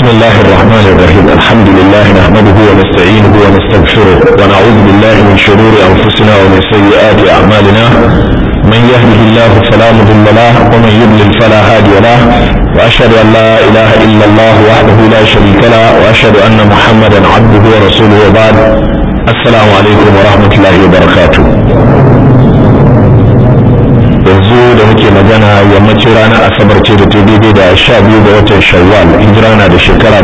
بسم الله الرحمن الرحيم. الحمد لله نحمده ونستعينه ونستغفره ونعوذ بالله من شرور أنفسنا ومن سيئات أعمالنا. من يهده الله فلا مضل له ومن يضلل فلا هادي له، وأشهد أن لا إله إلا الله وحده لا شريك له، وأشهد أن محمدا عبده ورسوله، وبعد. السلام عليكم ورحمة الله وبركاته. yanzu da muke magana yammacin ranar asabar ce da ta daidai da 12 ga watan shawwal, hijira na da shekara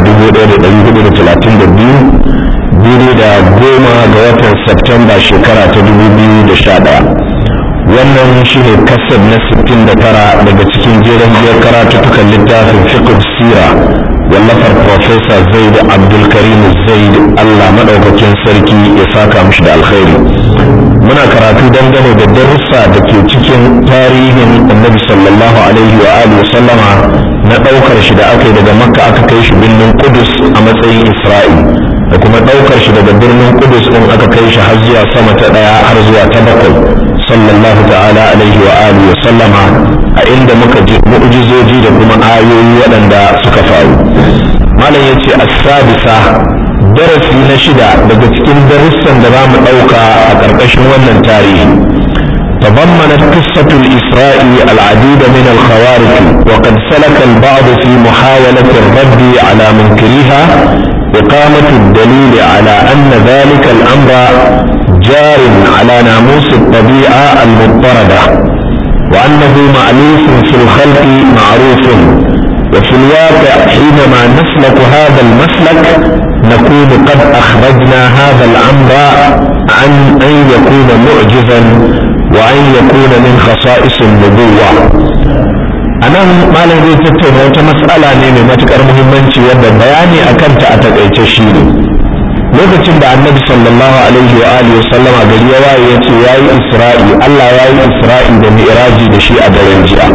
1432, daidai da 10 ga watan Septemba shekara ta 2011. wannan shi ne kasar na 69 daga cikin jeren biyar karatuttukan littafin fiqh sira wallafar Profesa Zaid Abdulkarim Zaid, Allah madaukakin sarki ya saka mishi da alkhairi. muna karatu dangane da darussa da ke cikin tarihin Annabi sallallahu alaihi wa alihi sallama na daukar shi da aka yi daga Makka aka kai shi birnin Qudus a matsayin Isra'i, da kuma daukar shi daga birnin Qudus din aka kai shi har zuwa sama ta daya har zuwa ta bakwai sallallahu ta'ala alaihi wa alihi wa sallama, a inda muka ji mu'jizoji da kuma ayoyi waɗanda suka faru. malam yace as-sadisa, darasi na shida daga cikin darussan da zamu dauka a karkashin wannan tarihi. تضمنت قصة الإسراء العديد من الخوارق، وقد سلك البعض في محاولة الرد على منكريها إقامة الدليل على أن ذلك الأمر جار على ناموس الطبيعة المضطردة، وأنه مألوف في الخلق معروف. وفي الواقع حينما نسلك هذا المسلك نكون قد أخرجنا هذا الأمر عن أن يكون معجزا وأن يكون من خصائص النبوة. أنا ما لدي تتبع وتمسألة نيمي ما تكر مهمنشي يبدأ بياني أكنت أتكيتشيني. lokacin da annabi sallallahu alaihi wa alihi wasallama gari ya waye ya ce yayi isra'i, Allah yayi isra'i da mi'raji da shi a daren jiya.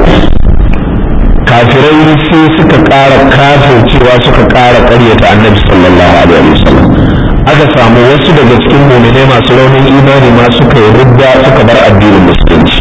kafirai sai suka ƙara kafircewa, suka ƙara ƙaryata annabi sallallahu alaihi wasallam. aka samu wasu daga cikin mu'minai masu raunin imani ma suka yi ridda, suka bar addinin musulunci.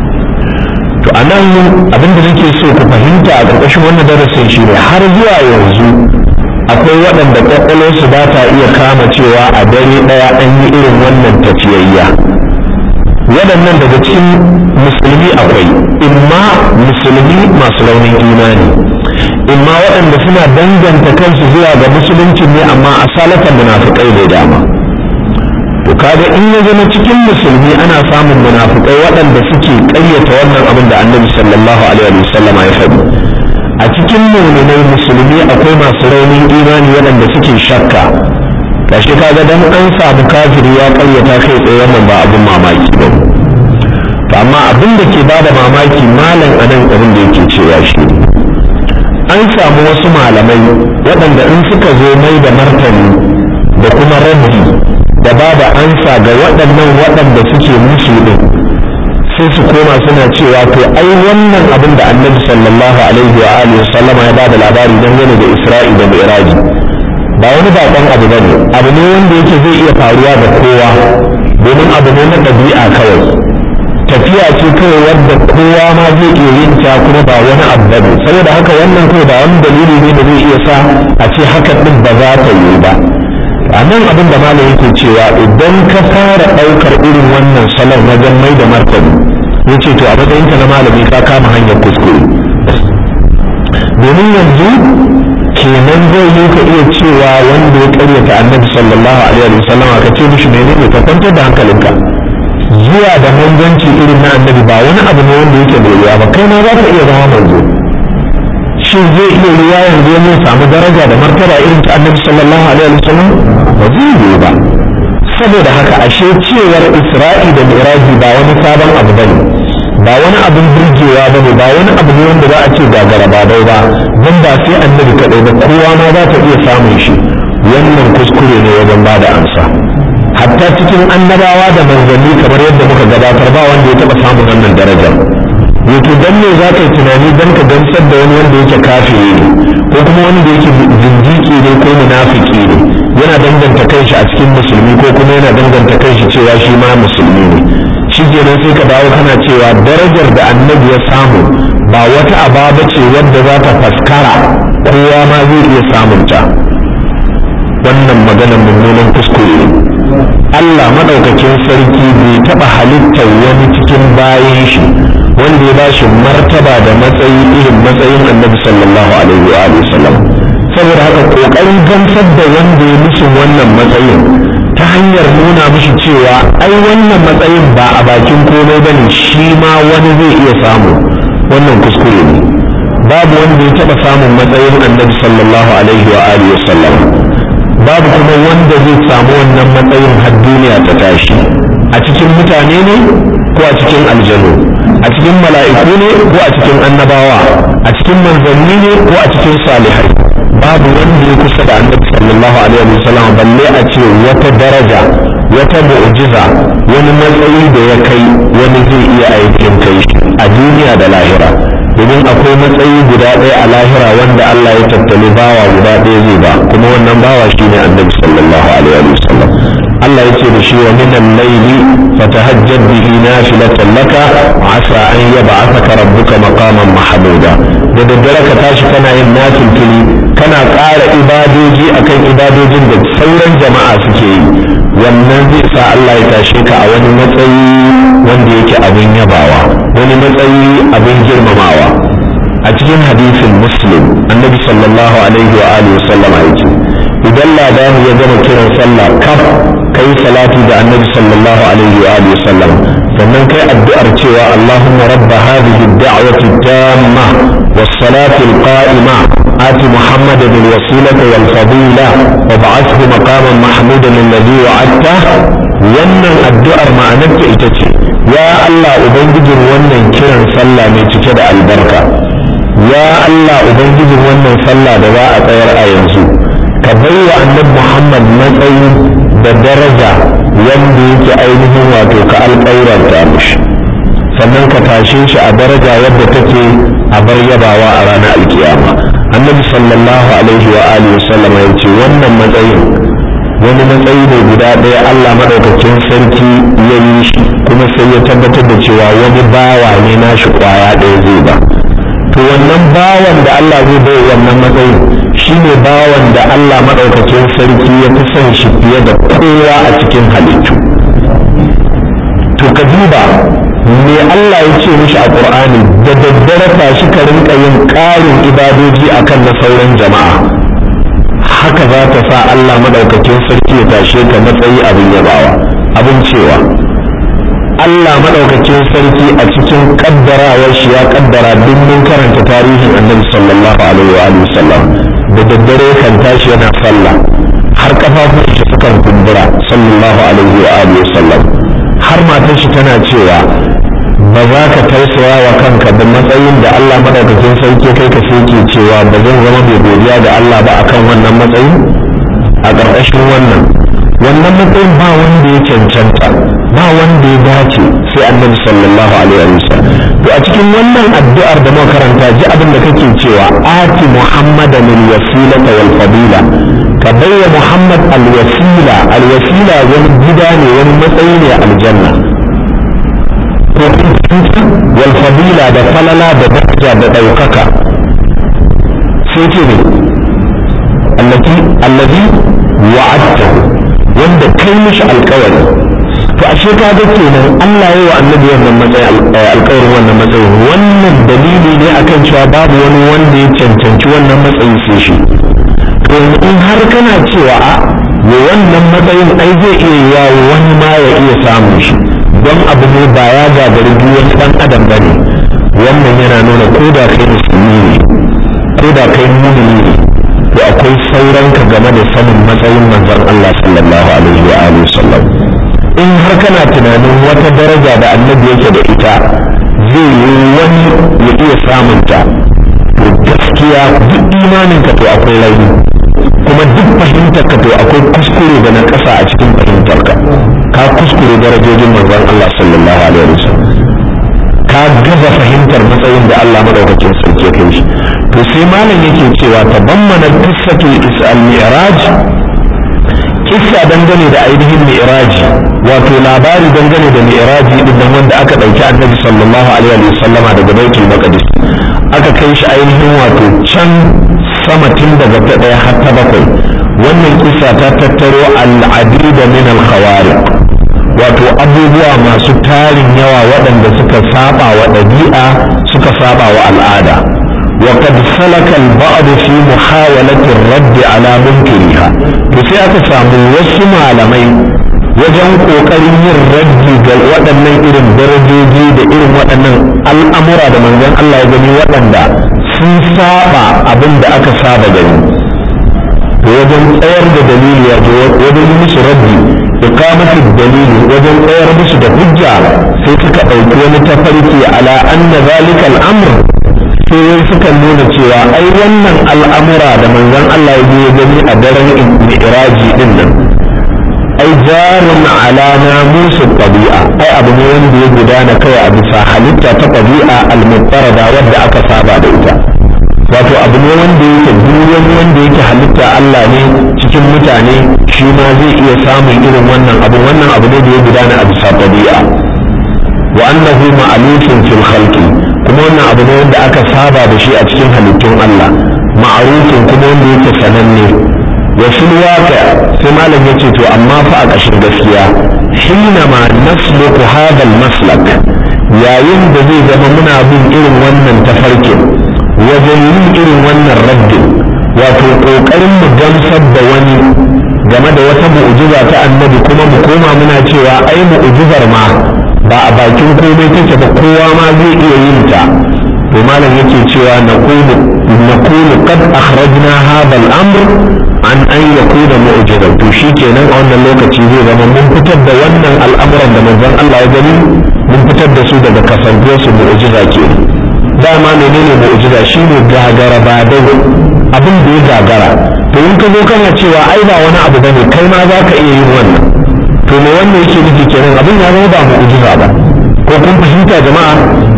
to anan abin da nake so ku fahimta a ƙarƙashin wannan darasin shi ne har zuwa yanzu akwai waɗanda ƙwaƙwalwarsu ba ta iya kama cewa a dare ɗaya an yi irin wannan tafiyayya. waɗannan daga cikin musulmi akwai imma musulmi masu raunin imani, imma waɗanda suna danganta kansu zuwa ga musulunci ne amma asalatan munafikai ne dama. to kaga in ya zama cikin musulmi ana samun munafikai waɗanda suke ƙayyata wannan abin da annabi sallallahu alaihi wasallama ya faɗi. a cikin mu'minai musulmi akwai masu raunin imani waɗanda suke shakka. gashi kaga dan an samu kafiri ya ƙaryata kai tsaye, wannan ba abin mamaki ba. to amma abin da ke bada mamaki malam anan abin da yake cewa shi an samu wasu malamai waɗanda in suka zo mai da martani da kuma raddi da bada ansa ga waɗannan waɗanda suke musu din, sai su koma suna cewa to ai wannan abin da annabi sallallahu alaihi wa alihi sallama ya bada labari dangane da Isra'i da Mi'raji ba wani bakon abu bane, abu ne wanda yake zai iya faruwa da kowa, domin abu ne na ɗabi'a kawai. tafiya ce kawai wadda kowa ma zai iya yin ta, kuma ba wani abu bane. saboda haka wannan kawai ba wani dalili ne da zai iya sa a ce haka din ba za ta yi ba. a nan abin da malam yake cewa idan ka fara ɗaukar irin wannan salon wajen mai da martani, yace to a matsayinka na malami ka kama hanyar kuskure. domin yanzu kenan zai yi ka iya cewa wanda ya karyata annabi sallallahu alaihi wasallam ka ce mishi menene, ka kwantar da hankalinka. zuwa da manzanci irin na annabi ba wani abu ne wanda yake da ruwa ba, kai ma za ka iya zama manzo. shin zai iya ruwa yanzu ya samu daraja da martaba irin ta annabi sallallahu alaihi wasallam? ba zai yi ba. saboda haka ashe cewar Isra'i da Mi'raji ba wani sabon abu bane, ba wani abin burgewa bane, ba wani abu ne wanda za a ce gagara ba dai ba, don ba sai annabi kadai ba, kowa ma za ta iya samun shi. wannan kuskure ne wajen ba da amsa. hatta cikin annabawa da manzanni kamar yadda muka gabatar ba wanda ya taba samun wannan darajar. wato dan ne za ka yi tunani dan ka gamsar da wani wanda yake kafiri ne, ko kuma wanda yake zindiki ne ko munafiki ne, yana danganta kanshi a cikin musulmi, ko kuma yana danganta kanshi cewa shi ma musulmi ne. shi kenan sai ka dawo kana cewa darajar da annabi ya samu ba wata ababa ce wadda za ta faskara kowa ma zai iya samunta. Wannan maganar mummunan kuskure. Allah madaukakin sarki bai taɓa halittar wani cikin bayan shi wanda ya bashi martaba da matsayi irin matsayin annabi sallallahu alaihi wa sallam. Saboda haka kokarin gamsar da wanda ya musu wannan matsayin ta hanyar nuna mishi cewa ai wannan matsayin ba a bakin komai bane, shi ma wani zai iya samu, wannan kuskure ne. Babu wanda ya taɓa samun matsayin annabi sallallahu alaihi wa sallam, babu kuma wanda zai samu wannan matsayin har duniya ta tashi. A cikin mutane ne ko a cikin aljanu, a cikin mala'iku ne ko a cikin annabawa, a cikin manzanni ne ko a cikin salihai, babu wanda ya kusa da annabi sallallahu alaihi wa sallam balle a ce wata daraja, wata mu'jiza, wani matsayi da ya kai wani zai iya aikin kai a duniya da lahira. Domin akwai matsayi guda ɗaya a lahira wanda Allah ya tattali bawa guda ɗaya zai ba, kuma wannan bawa shine annabi sallallahu alaihi wa sallam. Allah ya ce da shi wa min al-layli fatahajjad bihi nafilatan laka asa an yab'athaka rabbuka maqaman mahmuda. Da daddare ka tashi kana yin nafilfili, kana ƙara ibadoji akan ibadojin da sauran jama'a suke yi, wannan zai sa Allah ya tashe ka a wani matsayi wanda yake abin yabawa, wani matsayi abin girmamawa. A cikin hadisin Muslim annabi sallallahu alaihi wa alihi wa sallama yake idan ladani ya gama kiran sallah kaf kai salati da annabi sallallahu alaihi wa alihi wa sallam, sannan kai addu'ar cewa Allahumma rabb hadhihi ad-da'wati at-tamma was-salati al-qa'ima آت محمد الوسيلة والفضيلة وابعثه مقاما محمودا الذي وعدته. wannan addu'ar ma'anarta ita ce, ya Allah ubangijin wannan kiran sallah mai cike da albarka, ya Allah ubangijin wannan sallah da za a tsayar a yanzu, ka bai wa annabi Muhammad matsayi da daraja wanda yake ainihin wato ka alƙawarta mishi, sannan ka tashe shi a daraja wadda take a bar yabawa a ranar alkiyama. Annabi sallallahu alaihi wa alihi wa sallam ya ce wannan matsayin wani matsayi ne guda ɗaya Allah madaukakin sarki ya yi shi, kuma sai ya tabbatar da cewa wani bawa ne nashi kwaya ɗaya zai ba. To wannan bawan da Allah zai bai wannan matsayin shine bawan da Allah madaukakin sarki ya fi son shi fiye da kowa a cikin halittu. To ka duba me Allah ya ce mishi a Qur'ani, da daddare tashi ka rinka yin ƙarin ibadoji akan na sauran jama'a. Haka za ta sa Allah madaukakin sarki ya tashe ka matsayi abin yabawa, abin cewa Allah madaukakin sarki a cikin kaddarawar shi ya kaddara duk mun karanta tarihin Annabi sallallahu alaihi wa alihi sallam, da daddare kan tashi yana sallah har kafafun shi sukan kumbura sallallahu alaihi wa alihi sallam, har matar shi tana cewa ba za ka tausaya wa kanka da matsayin da Allah madaukakin sarki kai ka sai ke cewa ba zan zama mai godiya da Allah ba akan wannan matsayi. A ƙarƙashin wannan matsayin ba wanda ya cancanta, ba wanda ya dace sai annabi sallallahu alaihi wa sallam. To a cikin wannan addu'ar da muka karanta ji abin da kake cewa ati muhammadan alwasilata wal fadila, ka bayya muhammad alwasila. Alwasila wani gida ne, wani matsayi ne a aljanna, wal fadila da falala da daraja da ɗaukaka. sai ce ne allazi wa'adtahu, wanda kai mishi alƙawari. To ashe ka ga kenan Allah ya yi wa annabi wannan matsayin alƙawarin wannan matsayin. Wannan dalili ne akan cewa babu wani wanda ya cancanci wannan matsayi sai shi. To in har kana cewa a wannan matsayin ai zai iya yawo wani ma ya iya samun shi, don abu ne ba ya gagari duk wani ɗan adam ba ne. Wannan yana nuna ko da kai musulmi ne, ko da kai mumini ne, to akwai sauranka game da sanin matsayin manzon Allah sallallahu alaihi wa alihi wasallam. In har kana tunanin wata daraja da annabi yake da ita zai yi wani ya iya samunta, to gaskiya duk imaninka to akwai rauni, kuma duk fahimtarka to akwai kuskure da na ƙasa a cikin fahimtarka. Ka kuskure darajojin manzon Allah sallallahu alaihi wasallam, ka gaza fahimtar matsayin da Allah madaukakin sarki ya kai shi. To sai malam yake cewa tabammana qissatul isra al-mi'raj kissa dangane da ainihin mi'raji wato labari dangane da mi'raji din nan wanda aka ɗauki annabi sallallahu alaihi wasallama daga baitul maqdis aka kai shi ainihin wato can sama tun daga ta ɗaya har ta bakwai. wannan kissa ta tattaro al'adida min al-khawariq wato abubuwa masu tarin yawa waɗanda suka saba wa ɗabi'a suka saba wa al'ada. وقد سلك البعض في محاولة الرد على منكرها sai aka samu wasu malamai wajen kokarin yin raddi ga waɗannan irin darajoji da irin waɗannan al'amura da manzon Allah ya gani waɗanda sun saba abin da aka saba gani to wajen tsayar da dalili wajen yi musu raddi iqamatu dalili wajen tsayar musu da hujja sai suka ɗauki wani tafarki ala anna zalika al'amr sai suka nuna cewa ai wannan al'amura da manzon Allah ya gani a daren mi'raji din nan ai jarun ala namus tabi'a ai abu ne wanda ya gudana kawai a bisa halitta ta tabi'a al-mutarada wadda aka saba da ita wato abu ne wanda yake duk wanda yake halitta Allah ne cikin mutane shi ma zai iya samun irin wannan abu ne da ya gudana a bisa tabi'a wa annahu ma'lufun fil khalqi kuma wannan abu ne wanda aka saba da shi a cikin halittun Allah ma'arufin kuma wanda yake sananne wa fil waqi' sai malam yace to amma fa a ƙashin gaskiya hina ma nasluku hadha al maslak yayin da zai zama muna bin irin wannan tafarkin wajen yin irin wannan raddin wato kokarin mu gamsar da wani game da wata mu'jiza ta annabi kuma mu koma muna cewa ai mu'jizar ma ba a bakin komai take ba kowa ma zai iya yin ta to malam yake cewa naqulu qad akhrajna hadha al-amr an yakuna mu'jizan to shikenan a wannan lokaci zai zama mun fitar da wannan al'amuran da manzon Allah ya gani mun fitar da su daga kasantuwar su mu'jiza ke dama menene mu'jiza shine gagara ba dai abin da ya gagara to in ka zo kana cewa ai ba wani abu bane kai ma za ka iya yin wannan to me wannan yake nufi kenan abin ya zama ba mu'jiza ba ko kun fahimta jama'a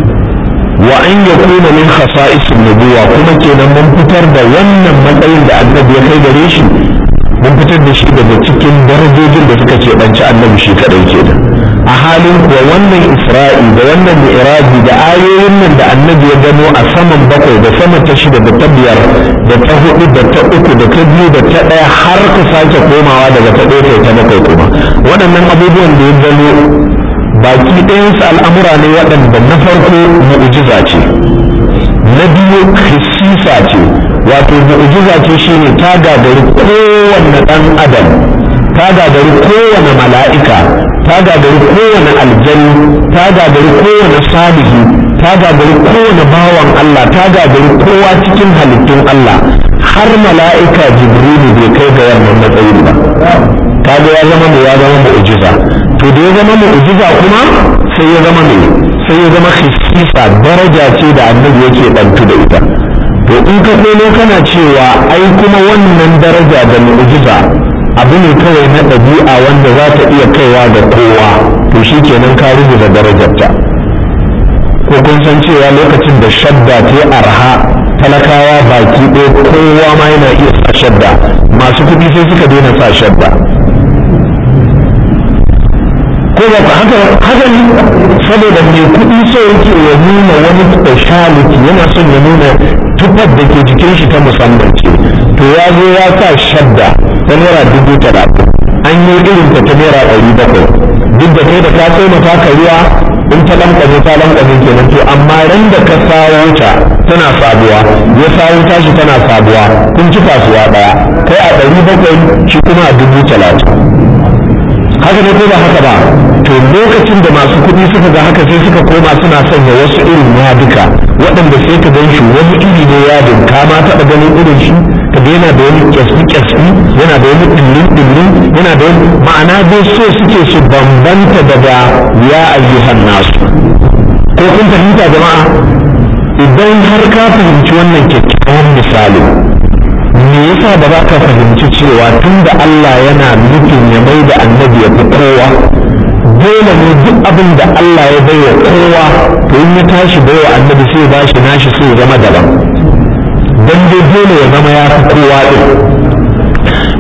wa an yakuna min khasa'is an-nubuwa kuma kenan mun fitar da wannan matsayin da annabi ya kai gare shi mun fitar da shi daga cikin darajojin da suka ce banci annabi shi kadai kenan a halin kuwa wannan isra'i da wannan mi'raji da ayoyin nan da annabi ya gano a saman bakwai da sama ta shida da ta biyar da ta hudu da ta uku da ta biyu da ta ɗaya har ka sake komawa daga ta ɗaya ta bakwai kuma waɗannan abubuwan da ya gano baki ɗayansu al'amura ne waɗanda na farko mu'jiza ce na biyu hissisa ce wato mu'jiza ce shine ta gagari kowanne ɗan adam ta gagari kowane mala'ika ta gagari kowane aljani ta gagari kowane salihi ta gagari kowane bawan Allah ta gagari kowa cikin halittun Allah har mala'ika jibrilu bai kai ga wannan matsayin ba kaga ya zama mu'jiza to da ya zama mu'jiza kuma sai ya zama hissisa daraja ce da annabi yake bantu da ita to in ka komo kana cewa ai kuma wannan daraja da mu'jiza abu ne kawai na ɗabi'a wanda za ta iya kaiwa ga kowa to shi kenan ka rubuta darajarta ko kun san cewa lokacin da shadda ta arha talakawa baki ɗaya kowa ma yana iya sa shadda masu kuɗi sai suka daina sa shadda ko ba ka haka ne saboda mai kuɗi so yake ya nuna wani speciality yana son ya nuna tufar da ke jikin shi ta musamman ce to ya zo ya sa shadda ta naira 30,000 an yi irin ta naira 700 duk da kai da ka sai mata kariya in ta lankwame kenan to amma ran da ka sawo ta tana sabuwa ya sawo ta shi tana sabuwa kun ci kasuwa daya kai a 700 shi kuma a 30,000 haka ne ko ba haka ba to lokacin da masu kuɗi suka ga haka sai suka koma suna sanya wasu irin yaduka waɗanda sai ka gan shi wani iri ne yadin ka ma taɓa ganin irin shi ka ga yana da wani kyasfi yana da wani ɗillin yana da wani ma'ana dai so suke su bambanta daga ya ayyuhan nasu ko kun fahimta jama'a idan har ka fahimci wannan kyakkyawan misali me yasa ba za ka fahimci cewa tunda Allah yana nufin ya mai da annabi ya fi kowa dole ne duk abin da Allah ya bai wa kowa to in ya tashi bai wa annabi sai ba shi nashi sai zama daban dan dai dole ya zama ya fi kowa din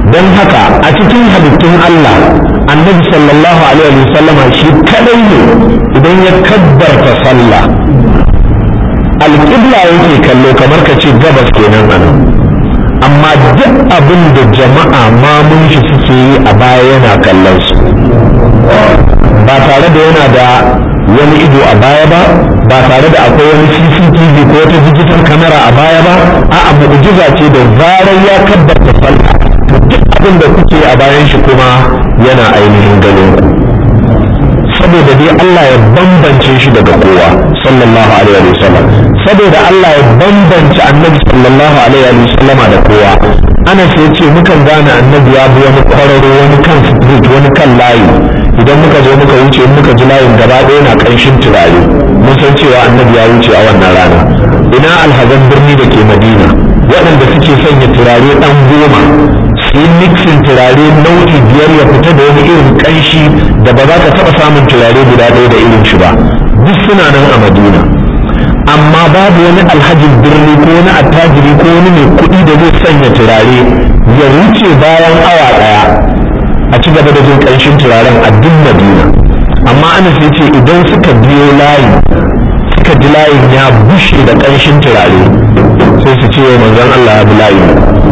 don haka a cikin halittun Allah annabi sallallahu alaihi wasallama shi kadai ne idan ya kabbarta sallah alƙibla yake kallo kamar ka ce gabas kenan anan, amma duk abin da jama'a mamun shi suke yi a baya yana kallon su ba tare da yana da wani ido a baya ba tare da akwai wani CCTV ko wata digital camera a baya ba, a'a mu'jiza ce da zarar ya kabbarta sallah duk abin da kuke a bayan shi kuma yana ainihin ganin ku, saboda dai Allah ya bambance shi daga kowa sallallahu alaihi wasallam, saboda Allah ya bambance annabi sallallahu alaihi wasallama da kowa. ana sai ce mukan gane annabi ya bi wani kwararo, wani kan street, wani kan layi, idan muka zo muka wuce muka ji layin gaba ɗaya na ƙanshin turare mun san cewa annabi ya wuce a wannan rana. ina alhazan birni da ke Madina waɗanda suke sanya turare ɗan goma su yi mixin turare nau'i 5 ya fita da wani irin ƙanshi da ba za ka taɓa samun turare guda ɗaya da irin shi ba, duk suna nan a Madina. amma babu wani alhajin birni ko wani attajiri ko wani mai kuɗi da zai sanya turare ya wuce bayan awa ɗaya a ci gaba da jin ƙanshin turaren a duk Madina. amma ana sai ce idan suka biyo layi suka ji layin ya bushe da ƙanshin turare sai su ce manzon Allah ya bi layi.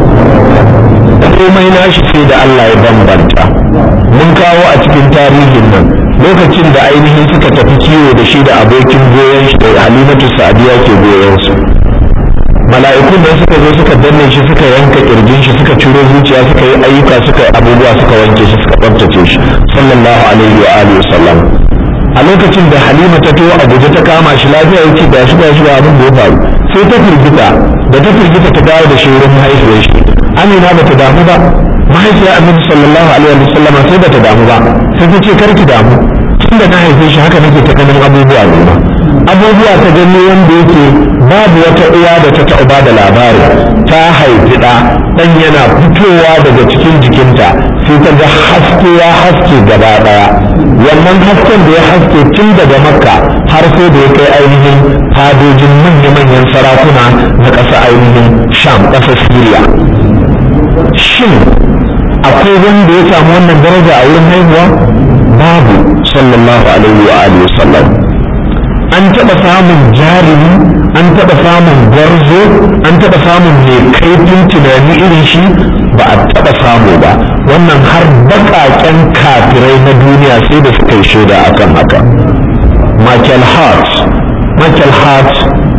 komai nashi sai da Allah ya bambanta. mun kawo a cikin tarihin nan lokacin da ainihin suka tafi kiwo da shi da abokin goyon shi da Halimatu Sa'diya ke goyon su, mala'ikun nan suka zo suka danne shi, suka yanka kirjin shi, suka ciro zuciya, suka yi ayyuka, suka yi abubuwa, suka wanke shi, suka tsaftace shi sallallahu alaihi wa alihi wasallam. a lokacin da Halima ta towa Abuja ta kama shi lafiya yake ga shi abin da ya faru, sai ta firgita ta dawo da shi wurin mahaifiyar shi. Amina bata damu ba, mahaifiyar Annabi sallallahu alaihi wa sallam sai bata damu ba, sai ta ce karki damu, tunda na haife shi haka nake ta ganin abubuwa ne, abubuwa ta gani wanda yake babu wata uwa da ta taɓa da labari. ta haifi ɗan yana fitowa daga cikin jikinta sai ta ga haske ya haske gaba ɗaya, wannan hasken da ya haske tun daga Makka har sai da ya kai ainihin fadojin manya-manyan sarakuna na ƙasa ainihin Sham, ƙasar Siriya. shin akwai wanda ya samu wannan daraja a wurin haihuwa? babu, sallallahu alaihi wa alihi wasallam. an taɓa samun jarumi, an taɓa samun gwarzo, an taɓa samun mai kaifin tunani irin shi? ba a taɓa samu ba. wannan har baƙaƙen kafirai na duniya sai da suka yi shaida akan haka. Michael Hart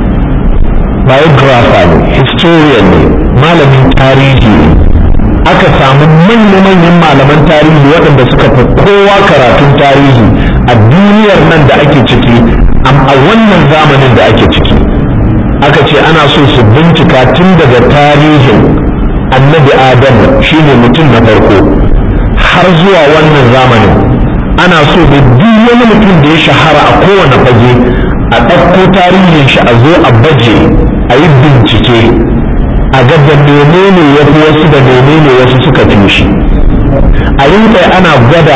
biographer ne, historian ne, malamin tarihi ne. aka samu manya-manyan malaman tarihi waɗanda suka fi kowa karatun tarihi a duniyar nan da ake ciki a wannan zamanin da ake ciki. aka ce ana so su bincika tun daga tarihin annabi Adam shine mutum na farko har zuwa wannan zamanin. ana so da duk wani mutum da ya shahara a kowane fage a ɗauko tarihin shi a zo a baje a yi bincike a ga da menene ya fi wasu da menene wasu suka fi shi. a rinka ana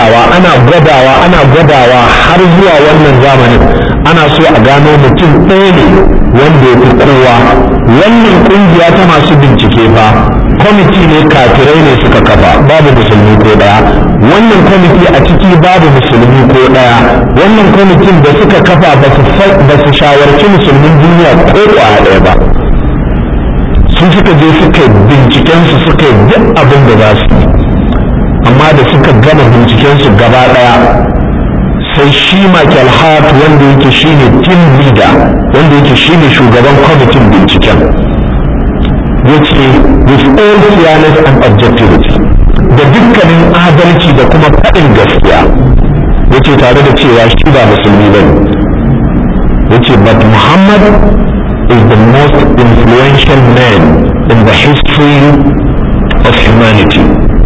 gwadawa har zuwa wannan zamanin. ana so a gano mutum ɗaya ne wanda ya fi kowa. wannan ƙungiya ta masu bincike fa kwamiti ne kafirai ne suka kafa, babu musulmi ko ɗaya. wannan kwamiti a ciki babu musulmi ko ɗaya. wannan kwamitin da suka kafa ba su shawarci musulmin duniya ko ɗaya ba. sun suka je suka bincikensu suka yi duk abin da za su yi, amma da suka gama bincikensu gaba ɗaya sai shi Michael Hart wanda yake shine team leader, wanda yake shine shugaban kwamitin binciken, yace with all fairness and objectivity, da dukkanin adalci da kuma faɗin gaskiya, yace tare da cewa shi ba musulmi bane, yace but Muhammad is the most influential man in the history of humanity.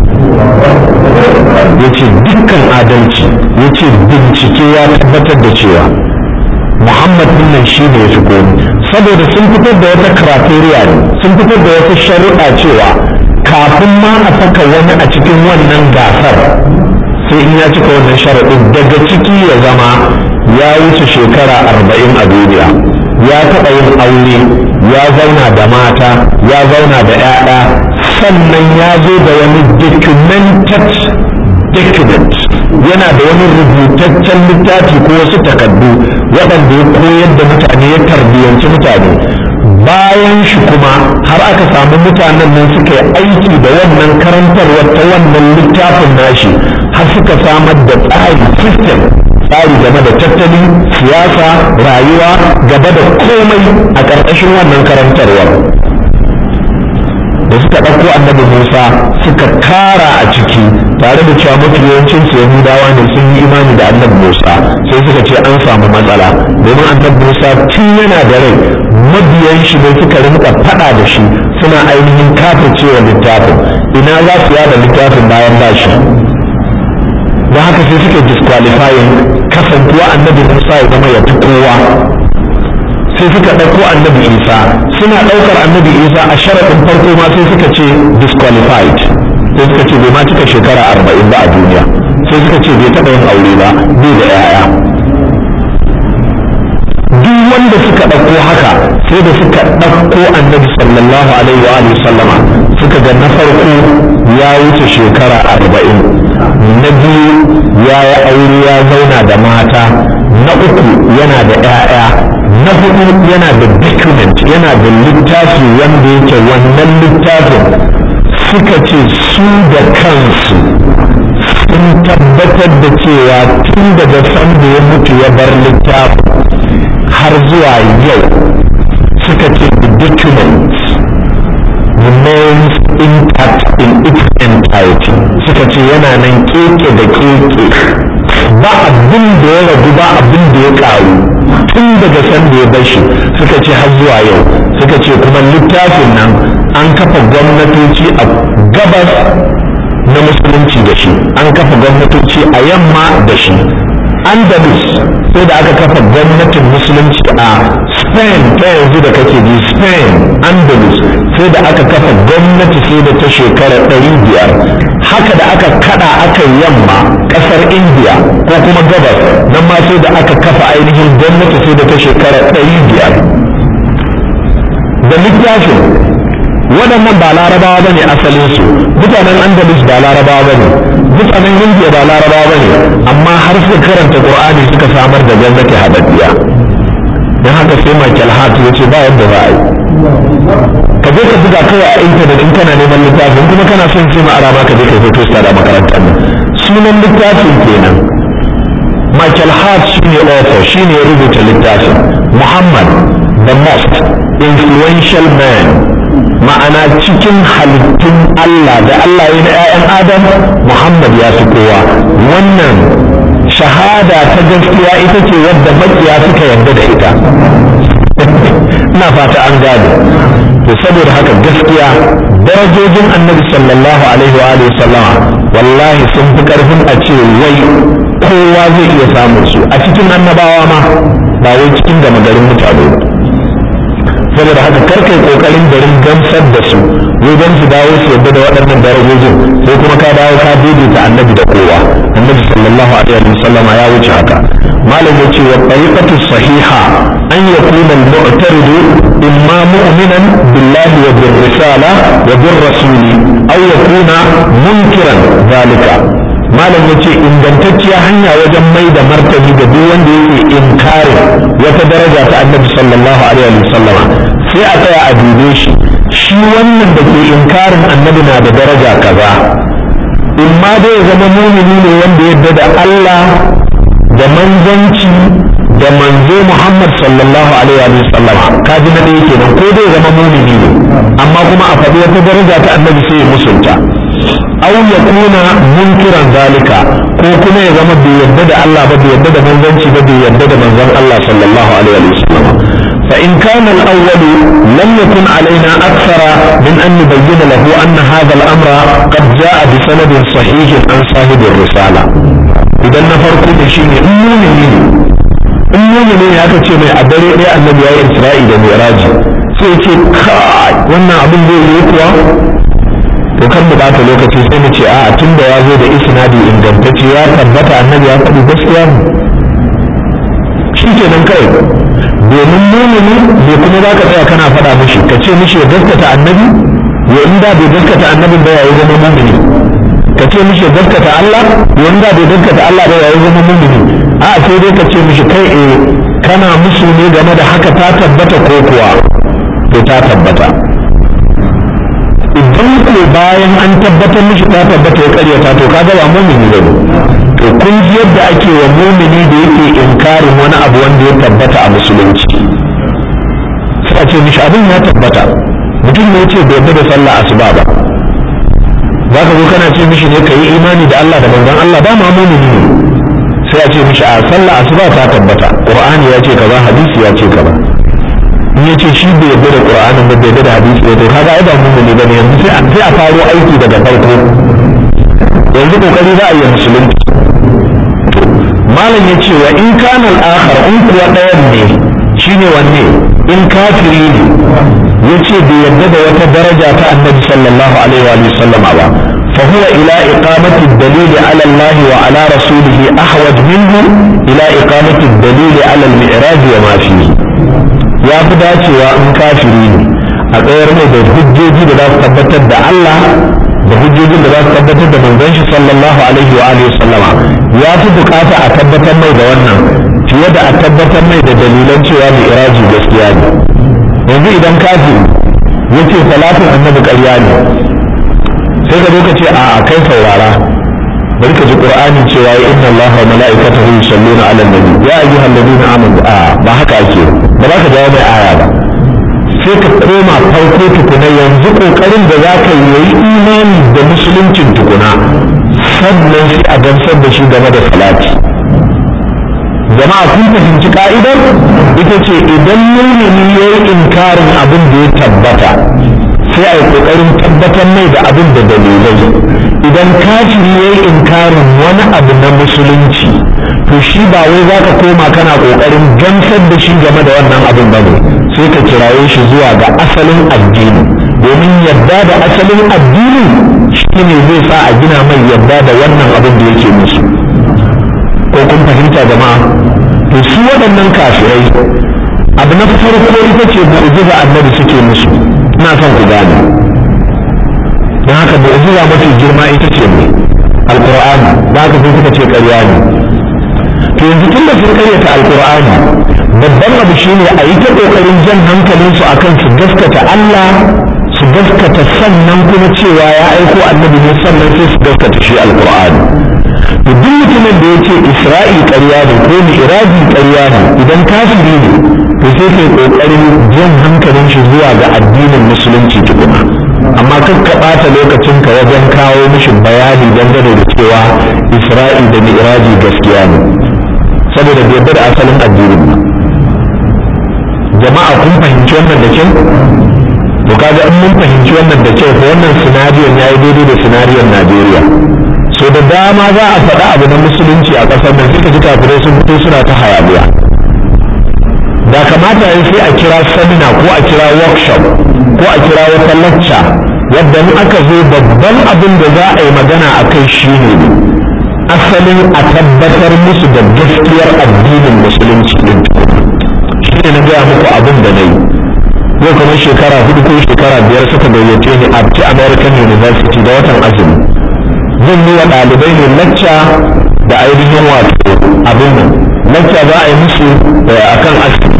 yace dukkan adalci, yace bincike ya tabbatar da cewa Muhammad din nan shi ne ya fi komi, saboda sun fitar da wata criteria ne, sun fitar da wata shari'a cewa kafin ma a saka wani a cikin wannan gasar sai in ya cika wannan sharaɗin, daga ciki ya zama ya wuce shekara 40 a duniya, ya taɓa yin aure, ya zauna da mata, ya zauna da 'ya'ya sannan ya zo da wani document yana da wani rubutaccen littafi ko wasu takardu waɗanda ya koyar da mutane ya tarbiyyanci mutane. Bayan shi kuma har aka samu mutanen nan suka yi aiki da wannan karantarwar ta wannan littafin nashi har suka samar da tsari game da tattali, siyasa, rayuwa, gaba da komai a ƙarƙashin wannan karantarwar. Da suka ɗauko annabi Musa suka kara a ciki tare da cewa mafi yawancin su Yahudawa ne sun yi imani da annabi Musa, sai suka ce an samu matsala domin annabi Musa tun yana da rai mabiyan shi ne suka rinka faɗa da shi suna ainihin kafircewa littafin. Ina za su yada littafin bayan bashi? Don haka sai suka disqualifying kasantuwa annabi Musa ya zama ya fi kowa. Sai suka ɗauko annabi Isa, suna ɗaukar annabi Isa a sharaɗin farko ma sai suka ce disqualified, sai suka ce bai ma cika shekara 40 ba a duniya, sai suka ce bai taɓa yin aure ba, bai da 'ya'ya. Duk wanda suka ɗauko haka sai da suka ɗauko annabi sallallahu alaihi wa sallama suka ga na farko ya wuce shekara 40, na biyu ya yi aure ya zauna da mata, na uku yana da 'ya'ya, na hudu yana da document, yana da littafi wanda yake wannan littafin suka ce su da kansu sun tabbatar da cewa tun daga sanda ya mutu ya bar littafin har zuwa yau suka ce the document remains intact in its entirety. Suka ce yana nan keke da keke, ba abin da ya ragu ba abin da ya karu tun daga sanda ya bashi. Suka ce har zuwa yau. Suka ce kuma littafin nan an kafa gwamnatoci a gabas na musulunci da shi, an kafa gwamnatoci a yamma da shi. Andalus sai da aka kafa gwamnatin musulunci a Spain ta yanzu da kake ji, Spain, Andalus sai da aka kafa gwamnati sai da ta shekara 500. Haka da aka kada aka yamma kasar India ko kuma gabas nan ma sai da aka kafa ainihin gwamnati sai da ta shekara 500. Da littafin waɗannan ba larabawa bane asalin su, mutanen Andalus ba larabawa bane, mutanen India ba larabawa bane, amma har suka karanta Qur'ani suka samar da gwamnati haɗaɗɗiya. don haka sai Michael Hart ya ce ba yadda za a yi, ka je ka buga kawai a intanet in kana neman littafin, kuma kana son sai ma'ara ma ka je ka fito da makarantar nan. Sunan littafin kenan Michael Hart shine author, shine ya rubuta littafin. Muhammad the most influential man, ma'ana cikin halittun Allah da Allah ya na 'ya'yan Adam, Muhammad ya fi kowa. Wannan shahada ta gaskiya ita ce wadda makiya suka yarda da ita. Ina fata an gane. To saboda haka gaskiya darajojin Annabi sallallahu alaihi wa alihi sallama wallahi sun fi karfin a ce wai kowa zai iya samun su a cikin annabawa ma, ba wai cikin gama garin mutane ba. Saboda haka karkai kokarin garin gamsar da su wajen su dawo su yadda da waɗannan darajojin, sai kuma ka dawo ka daidaita annabi da kowa. Annabi sallallahu alaihi wa sallama ya wuce haka. malam yace wa tariqatu sahiha an yakuna al-mu'taridu imma mu'minan billahi wa bir risala wa bir rasuli aw yakuna munkiran zalika. malam yace ingantacciya hanya wajen mai da martani ga duk wanda yake inkarin wata daraja ta annabi sallallahu alaihi wa sallama, sai a tsaya a dube shi wannan da ke inkarin annabi na da daraja kaza, in ma dai ya zama mumini ne wanda yadda da Allah da manzanci da manzo Muhammad sallallahu alaihi wa sallam, kaji na ɗaya kenan, ko dai zama mumini ne amma kuma a faɗi wata daraja ta annabi sai ya musunta, aw ya kuna munkiran zalika, ko kuma ya zama bai yadda da Allah ba, bai yadda da manzanci ba, bai yadda da manzon Allah sallallahu alaihi wa sallam. فإن كان الأول لم يكن علينا أكثر من أن نبين له أن هذا الأمر قد جاء بسند صحيح عن صاحب الرسالة. إذا نفرق بشيء أموني هذا شيء من أدري لي النبي إسرائيل ومعراج سيكي كاي وانا أبن ذي يقوى وكان بقاط لوكتي سينيكي تند يازو دا إسنادي إن قمتتي يا ثبت النبي أقضي بس يام شيكي ننكي domin mumini bai kuma za ka tsaya kana faɗa mishi ka ce mishi ya gaskata annabi ya in da bai gaskata annabin ba yayi zama mu'mini ka ce mishi gaskata Allah ya in da bai gaskata Allah ba yayi zama mu'mini a sai dai ka ce mishi kai kana musu ne game da haka ta tabbata ko kuwa to ta tabbata idan ko bayan an tabbatar mishi ta tabbata ya karyata to kaga ba mu'mini bane to kun ji yadda ake wa mu'mini da yake inkarin wani abu wanda ya tabbata a musulunci sai a ce mishi abin ya tabbata mutum ne yace bai da sallah asuba ba za ka zo kana ce mishi ne kai imani da Allah da manzon Allah ba ma mu'mini ne sai a ce mishi a sallah asuba ta tabbata qur'ani ya ce kaza hadisi ya ce kaza in ya ce shi bai yarda da qur'anin ba bai yarda da hadisi ba to kaga ai ba mu'mini bane yanzu sai a faro aiki daga farko yanzu kokari za a yi musulunci malam ya ce wa in kana al-akhar in kuwa ɗayan ne shine wanne in kafiri ne yace bai yarda da wata daraja ta annabi sallallahu alaihi wa sallam ba فهو إلى إقامة الدليل على الله وعلى رسوله أحوج منه إلى إقامة الدليل على المعراج وما فيه يا بداتي وإن كافرين أغير من الحجوج لا تثبتت دا الله الحجوج لا تثبتت دا منزنش صلى الله عليه وآله وسلم يا تبقاتا أثبت مي دا ونن في يد أثبت مي دا دليلا شوى معراج بسياني yanzu idan kafiri yace salatin annabi ƙarya ne sai ka zo ka ce a kai saurara bari ka ji qur'ani cewa inna allaha wa mala'ikatahu yusalluna 'alan nabi ya ayyuhal ladina amanu ba haka ake ba za ka jawo mai aya ba sai ka koma farko tukuna yanzu kokarin da za ka yi imani da musuluncin tukuna sannan sai a gamsar da shi game da salati jama'a kun fahimci ka'idar ita ce idan mumini yayi inkarin abin da ya tabbata sai a yi ƙoƙarin tabbatar mai da abin da dalilai idan kafiri ya yi inkarin wani abu na musulunci to shi ba wai za ka koma kana ƙoƙarin gamsar da shi game da wannan abin ba ne sai ka kiraye shi zuwa ga asalin addini domin yadda da asalin addini shi ne zai sa a gina mai yadda da wannan abin da yake musu ko kun fahimta jama'a to su waɗannan kafirai abu na farko ita ce mu'jiza annabi suke musu ina son ku gane don haka mu'jiza mafi girma ita ce ne alqur'ani da haka sai suka ce ƙarya ne to yanzu tun da sun ƙaryata alqur'ani babban abu shine a yi ta ƙoƙarin jan hankalinsu akan su gaskata Allah su gaskata sannan kuma cewa ya aiko annabi ne sannan sai su gaskata shi alqur'ani to duk mutumin da yake Isra'i ƙarya ne ko Mi'raji ƙarya ne idan kafiri ne to sai kai kokarin jan hankalin shi zuwa ga addinin musulunci tukuna amma kan ka ɓata lokacin ka wajen kawo mishi bayani dangane da cewa Isra'i da Mi'raji gaskiya ne saboda bai yarda da asalin addinin ba jama'a kun fahimci wannan da kyau to kaga in mun fahimci wannan da kyau ko wannan sinariyon yayi daidai da sinariyon Najeriya so da dama za a faɗa abu na musulunci a ƙasar nan sai ka ji kafirai sun fito suna ta hayaniya da kamata ya sai a kira seminar ko a kira workshop ko a kira wata lacca yadda in aka zo babban abin da za a yi magana a kai shi ne asalin a tabbatar musu da gaskiyar addinin musulunci din shi ne na gaya muku abin da na yi yau kamar shekara 4 ko shekara 5 suka gayyace ni a American University da watan azumi zan yi wa ɗalibai ne lacca da ainihin wato abin nan lacca za a yi musu akan azumi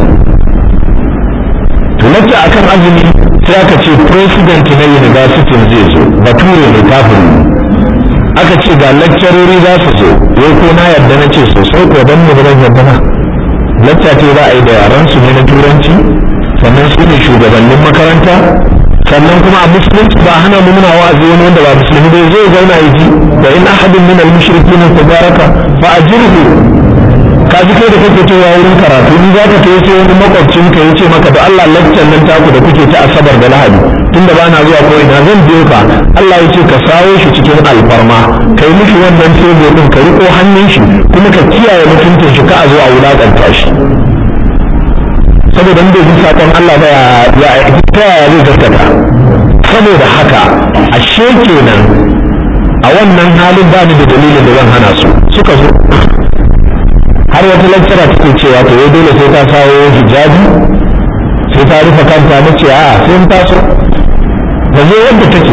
to lacca akan azumi sai aka ce president na university zai zo bature ne kafin aka ce ga lecturori za su zo yau ko na yarda na ce sosai ko dan mu zan yarda na lacca ce za a yi da yaran su ne na turanci sannan su ne shugabannin makaranta sannan kuma a musulunci ba hana mu muna wa'azi wani wanda ba musulmi bai zai zauna yi ji wa in ahadin min al-mushrikin tabaraka fa ajirhu ka ji kai da kake cewa wurin karatu in za ka kai sai wani makwabcin ka yace maka da Allah laccan nan taku da kuke ta asabar da lahadi tunda ba na zuwa ko ina zan biyo ka Allah yace ka sawo shi cikin alfarma kai mishi wannan tebo din ka riko hannun shi kuma ka kiyaye mutuncin shi ka a zo a wulakanta shi saboda inda ji sakon Allah ba ya ta yaya zai gaskata saboda haka ashe kenan a wannan halin ba ni da dalilin da zan hana su suka zo har wata lectura take cewa to yau dole sai ta sawo hijabi sai ta rufe kanta na ce a sai ta so ba zai yadda take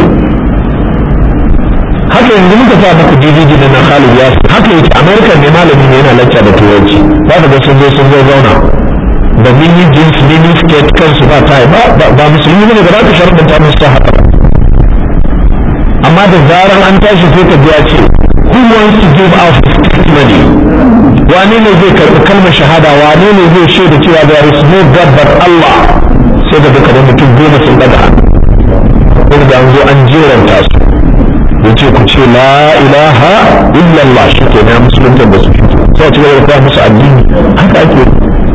haka yanzu muka sa maka DVD na Khalid Yasir haka yake American ne malami ne yana lacca da turanci za ka ga sun zo zauna da mini jeans mini skirt kansu ba tayi ba musulmi ne da za ka sharɗanta musu ta haka amma da zaran an tashi sai ka biya ce who wants to give out his testimony wane ne zai karɓi kalmar shahada wane ne zai shaida cewa there is no God but Allah sai da duka da mutum goma sun ɗaga hannu da an zo an jeranta su yace ku ce la ilaha illallah shi ke na musulunta da su sai ci gaba da koya musu addini haka ake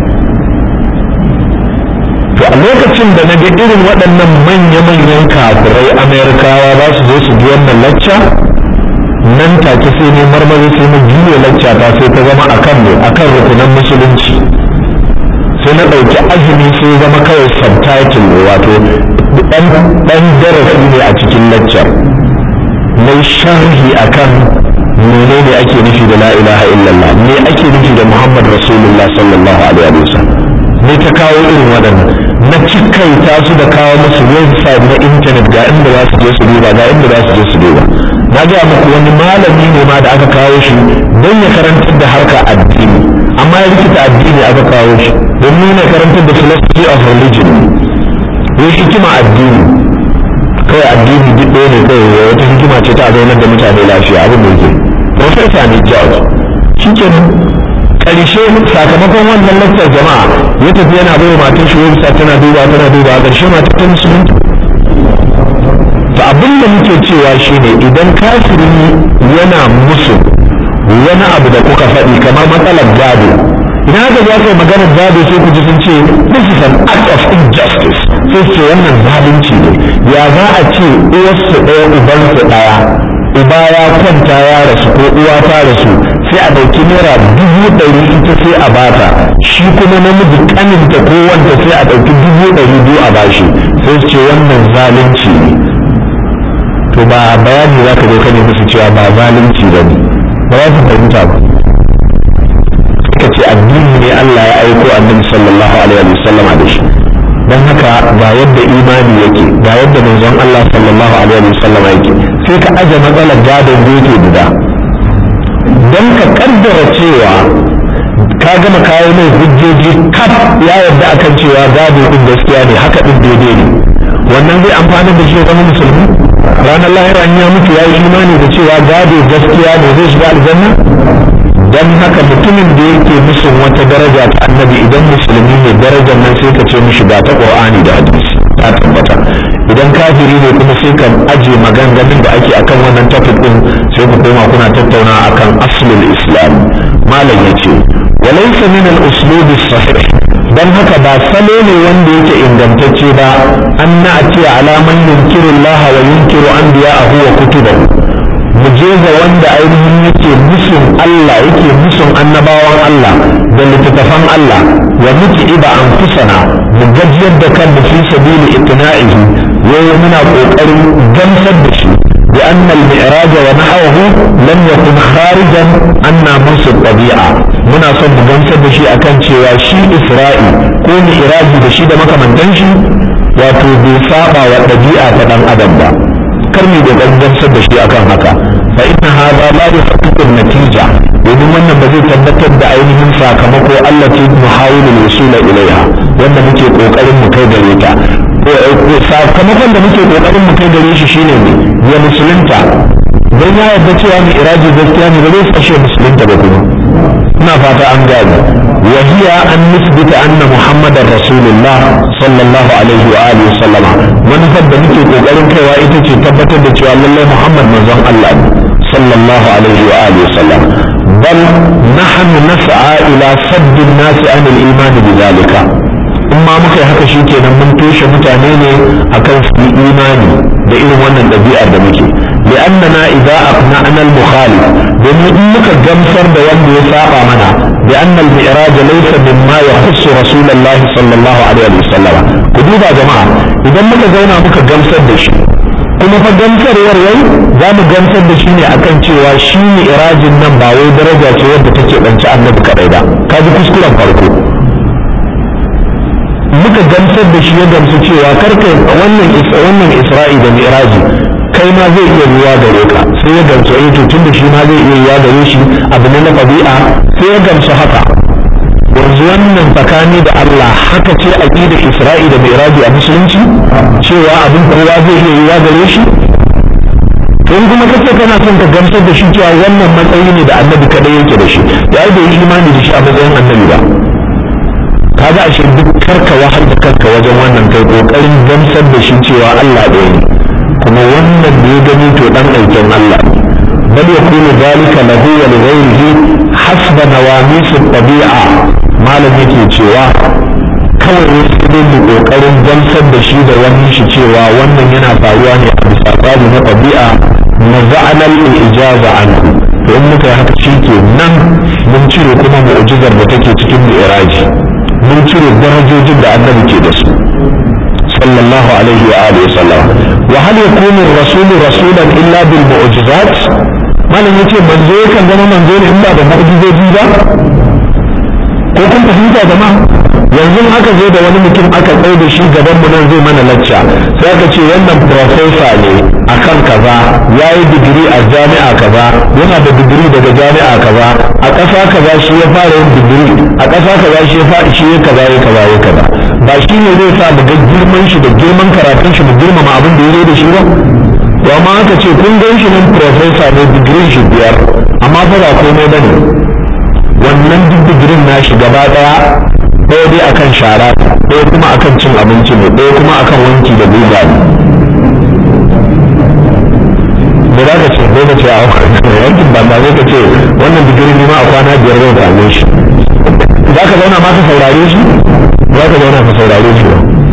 to a lokacin da na ga irin waɗannan manya-manyan kafirai amerikawa za su zo su ji wannan lacca nan take sai ne marmari sai na juya lacca ta sai ta zama akan rukunan musulunci sai na ɗauki azumi sai zama kawai subtitle wato ɗan darasi ne a cikin laccar mai sharhi akan menene ake nufi da la ilaha illallah me ake nufi da muhammad rasulullah sallallahu alaihi wasallam ne ta kawo irin waɗannan na cikaita su da kawo musu website na intanet ga inda za su je su duba ga inda za su je su duba na ga muku wani malami ne ma da aka kawo shi don ya karantar da harka addini amma ya rikita addini aka kawo shi don nuna karantar da philosophy of religion ne hikima addini kawai addini duk ɗaya ne kawai wata hikima ce ta zaunar da mutane lafiya abin da yake professor ne George shi ke ƙarshe sakamakon wannan lakcar jama'a ya tafi yana bai matan shi website tana duba a ƙarshe matan ta musulunta to abin da muke cewa shine idan kafiri yana musu wani abu da kuka faɗi kamar matsalar gado idan aka zo aka magana gado sai ku ji sun ce this is an act of injustice sai ce wannan zalunci ne ya za a ce uwarsu ɗaya ubansu ɗaya uba ya kwanta ya rasu ko uwa ta rasu sai a ɗauki naira 100,000 ita sai a bata shi kuma namiji kaninta ko wanda sai a ɗauki 200,000 a bashi sai su ce wannan zalunci ne to ba bayani za ka zo ka ne musu cewa ba zalunci ba ne ba za su fahimta ba suka ce addini ne Allah ya aiko annabi sallallahu alaihi wasallam da shi don haka ga yadda imani yake ga yadda manzon Allah sallallahu alaihi wasallam yake sai ka aje matsalar gadon gefe guda don ka kaddara cewa ka gama kawo mai hujjoji kaf ya yarda akan cewa gado din gaskiya ne haka din daidai ne wannan zai amfana da shi ya zama musulmi ranar lahira an ya mutu ya yi imani da cewa gado gaskiya ne zai shiga aljanna don haka mutumin da yake musun wata daraja ta annabi idan musulmi ne darajar nan sai ka ce mishi ba ta qur'ani da hadisi ta tabbata idan kafiri ne kuma sai ka aje maganganun da ake akan wannan topic din sai ku koma kuna tattauna akan aslul islam malam yace walaysa min al-uslub as-sahih dan haka ba salo ne wanda yake ingantacce ba an na'ati ala man yunkiru Allah wa yunkiru anbiya'ahu wa kutubahu mu je ga wanda ainihin yake musun Allah yake musun annabawan Allah da littattafan Allah wa muke iba an kusana mu gajiyar da kan da fi sabili itina'ihi yayi muna kokarin gamsar da shi bi anna al-mi'raj wa nahwahu lam yakun kharijan anna musu tabi'a muna son mu gamsar da shi akan cewa shi Isra'i ko mi'raji da shi da makamantan shi wato bai saba wa ɗabi'a ta dan adam ba kar mu da gamsar da shi akan haka fa inna hadha la yuhaqqiqu natija domin wannan ba zai tabbatar da ainihin sakamako Allah ce muhawilul wusul ilaiha wanda muke kokarin mu kai gare ta ko sakamakon da muke kokarin mu kai gare shi shine ne ya musulunta dan ya yarda cewa mu iraji gaskiya ne ba zai fashe musulunta ba kuma ina fata an gane wa hiya an nisbita anna muhammadar rasulullah sallallahu alaihi wa alihi wasallam manufar da muke kokarin kaiwa ita ce tabbatar da cewa lallai muhammad manzon Allah sallallahu alaihi wa alihi wasallam bal nahnu nas'a ila sadd an-nas an al-iman bidhalika in ma muka yi haka shikenan mun toshe mutane ne akan su imani da irin wannan ɗabi'ar da muke لأننا إذا أقنعنا المخالف بمؤمنك جمسر بوند يساقى منا بأن المئراج ليس مما يخص رسول الله صلى الله عليه وسلم قدوبا جماعة إذا مك زونا مك جمسر بشي كما فجمسر يروي زام جمسر بشيني أكن cewa shi mi'rajin nan ba wai daraja ce wadda take bance annabi kadai ba kaji kuskuren farko muka gamsar da shi ya gamsu cewa karka wannan isra'i da mi'raji kai ma zai iya yiwa gare ka, sai ya gamsu to tun da shi ma zai iya yiwa gare shi abu ne na ɗabi'a, sai ya gamsu haka. yanzu wannan tsakani da Allah haka ce aqida isra'i da mi'raji a musulunci, cewa abin kowa zai iya yiwa gare shi. in kuma kace kana son ka gamsar da shi cewa wannan matsayi ne da annabi kadai yake da shi, ya bai yi imani da shi a matsayin annabi ba. kaga ashe duk karka wahal da karka wajen wannan kai kokarin gamsar da shi cewa Allah ɗaya ne, kuma wannan da ya gani to dan aikin Allah ne. bal yakunu dalika lahu wa li ghayrihi hasba nawamis at-tabi'a. malam yake cewa kawai wasu dai mu kokarin gamsar da shi da wani shi cewa wannan yana faruwa ne a bisa tsari na tabi'a na za'anal ijaza anhu. to in muka haka shi ke nan mun cire kuma mu'jizar da take cikin mi'raji, mun cire darajojin da annabi ke da su sallallahu alaihi wa alihi wasallam. wa hal yakunu ar-rasulu rasulan illa bil mu'jizat? malam yace manzo yakan zama manzo ne in ba da mu'jizoji ba? ko kun fahimta jama'a? yanzu aka zo da wani mutum aka tsaye da shi gaban mu nan zai mana lacca, sai aka ce wannan professor ne akan kaza, yayi digiri a jami'a kaza, yana da digiri daga jami'a kaza, a ƙasa kaza shi ya fara yin digiri, a ƙasa kaza shi ya fara shi ya kaza ya kaza ya kaza. ba shi ne zai sa mu ga girman shi da girman karatun shi mu girmama abin da ya zo da shi ba? to amma aka ce kun gan shi nan professor ne, digirin shi 5, amma fa ba komai bane. wannan duk digirin nashi gaba daya ɗaya dai akan shara, ɗaya kuma akan cin abinci ne, ɗaya kuma akan wanki da guga ne. da za ka ce ko ka ce a yankin ba zai ka ce wannan digirin ne ma a kwana 5 zai same shi. za ka zauna ma ka saurare shi? za ka zauna ka saurare shi ba.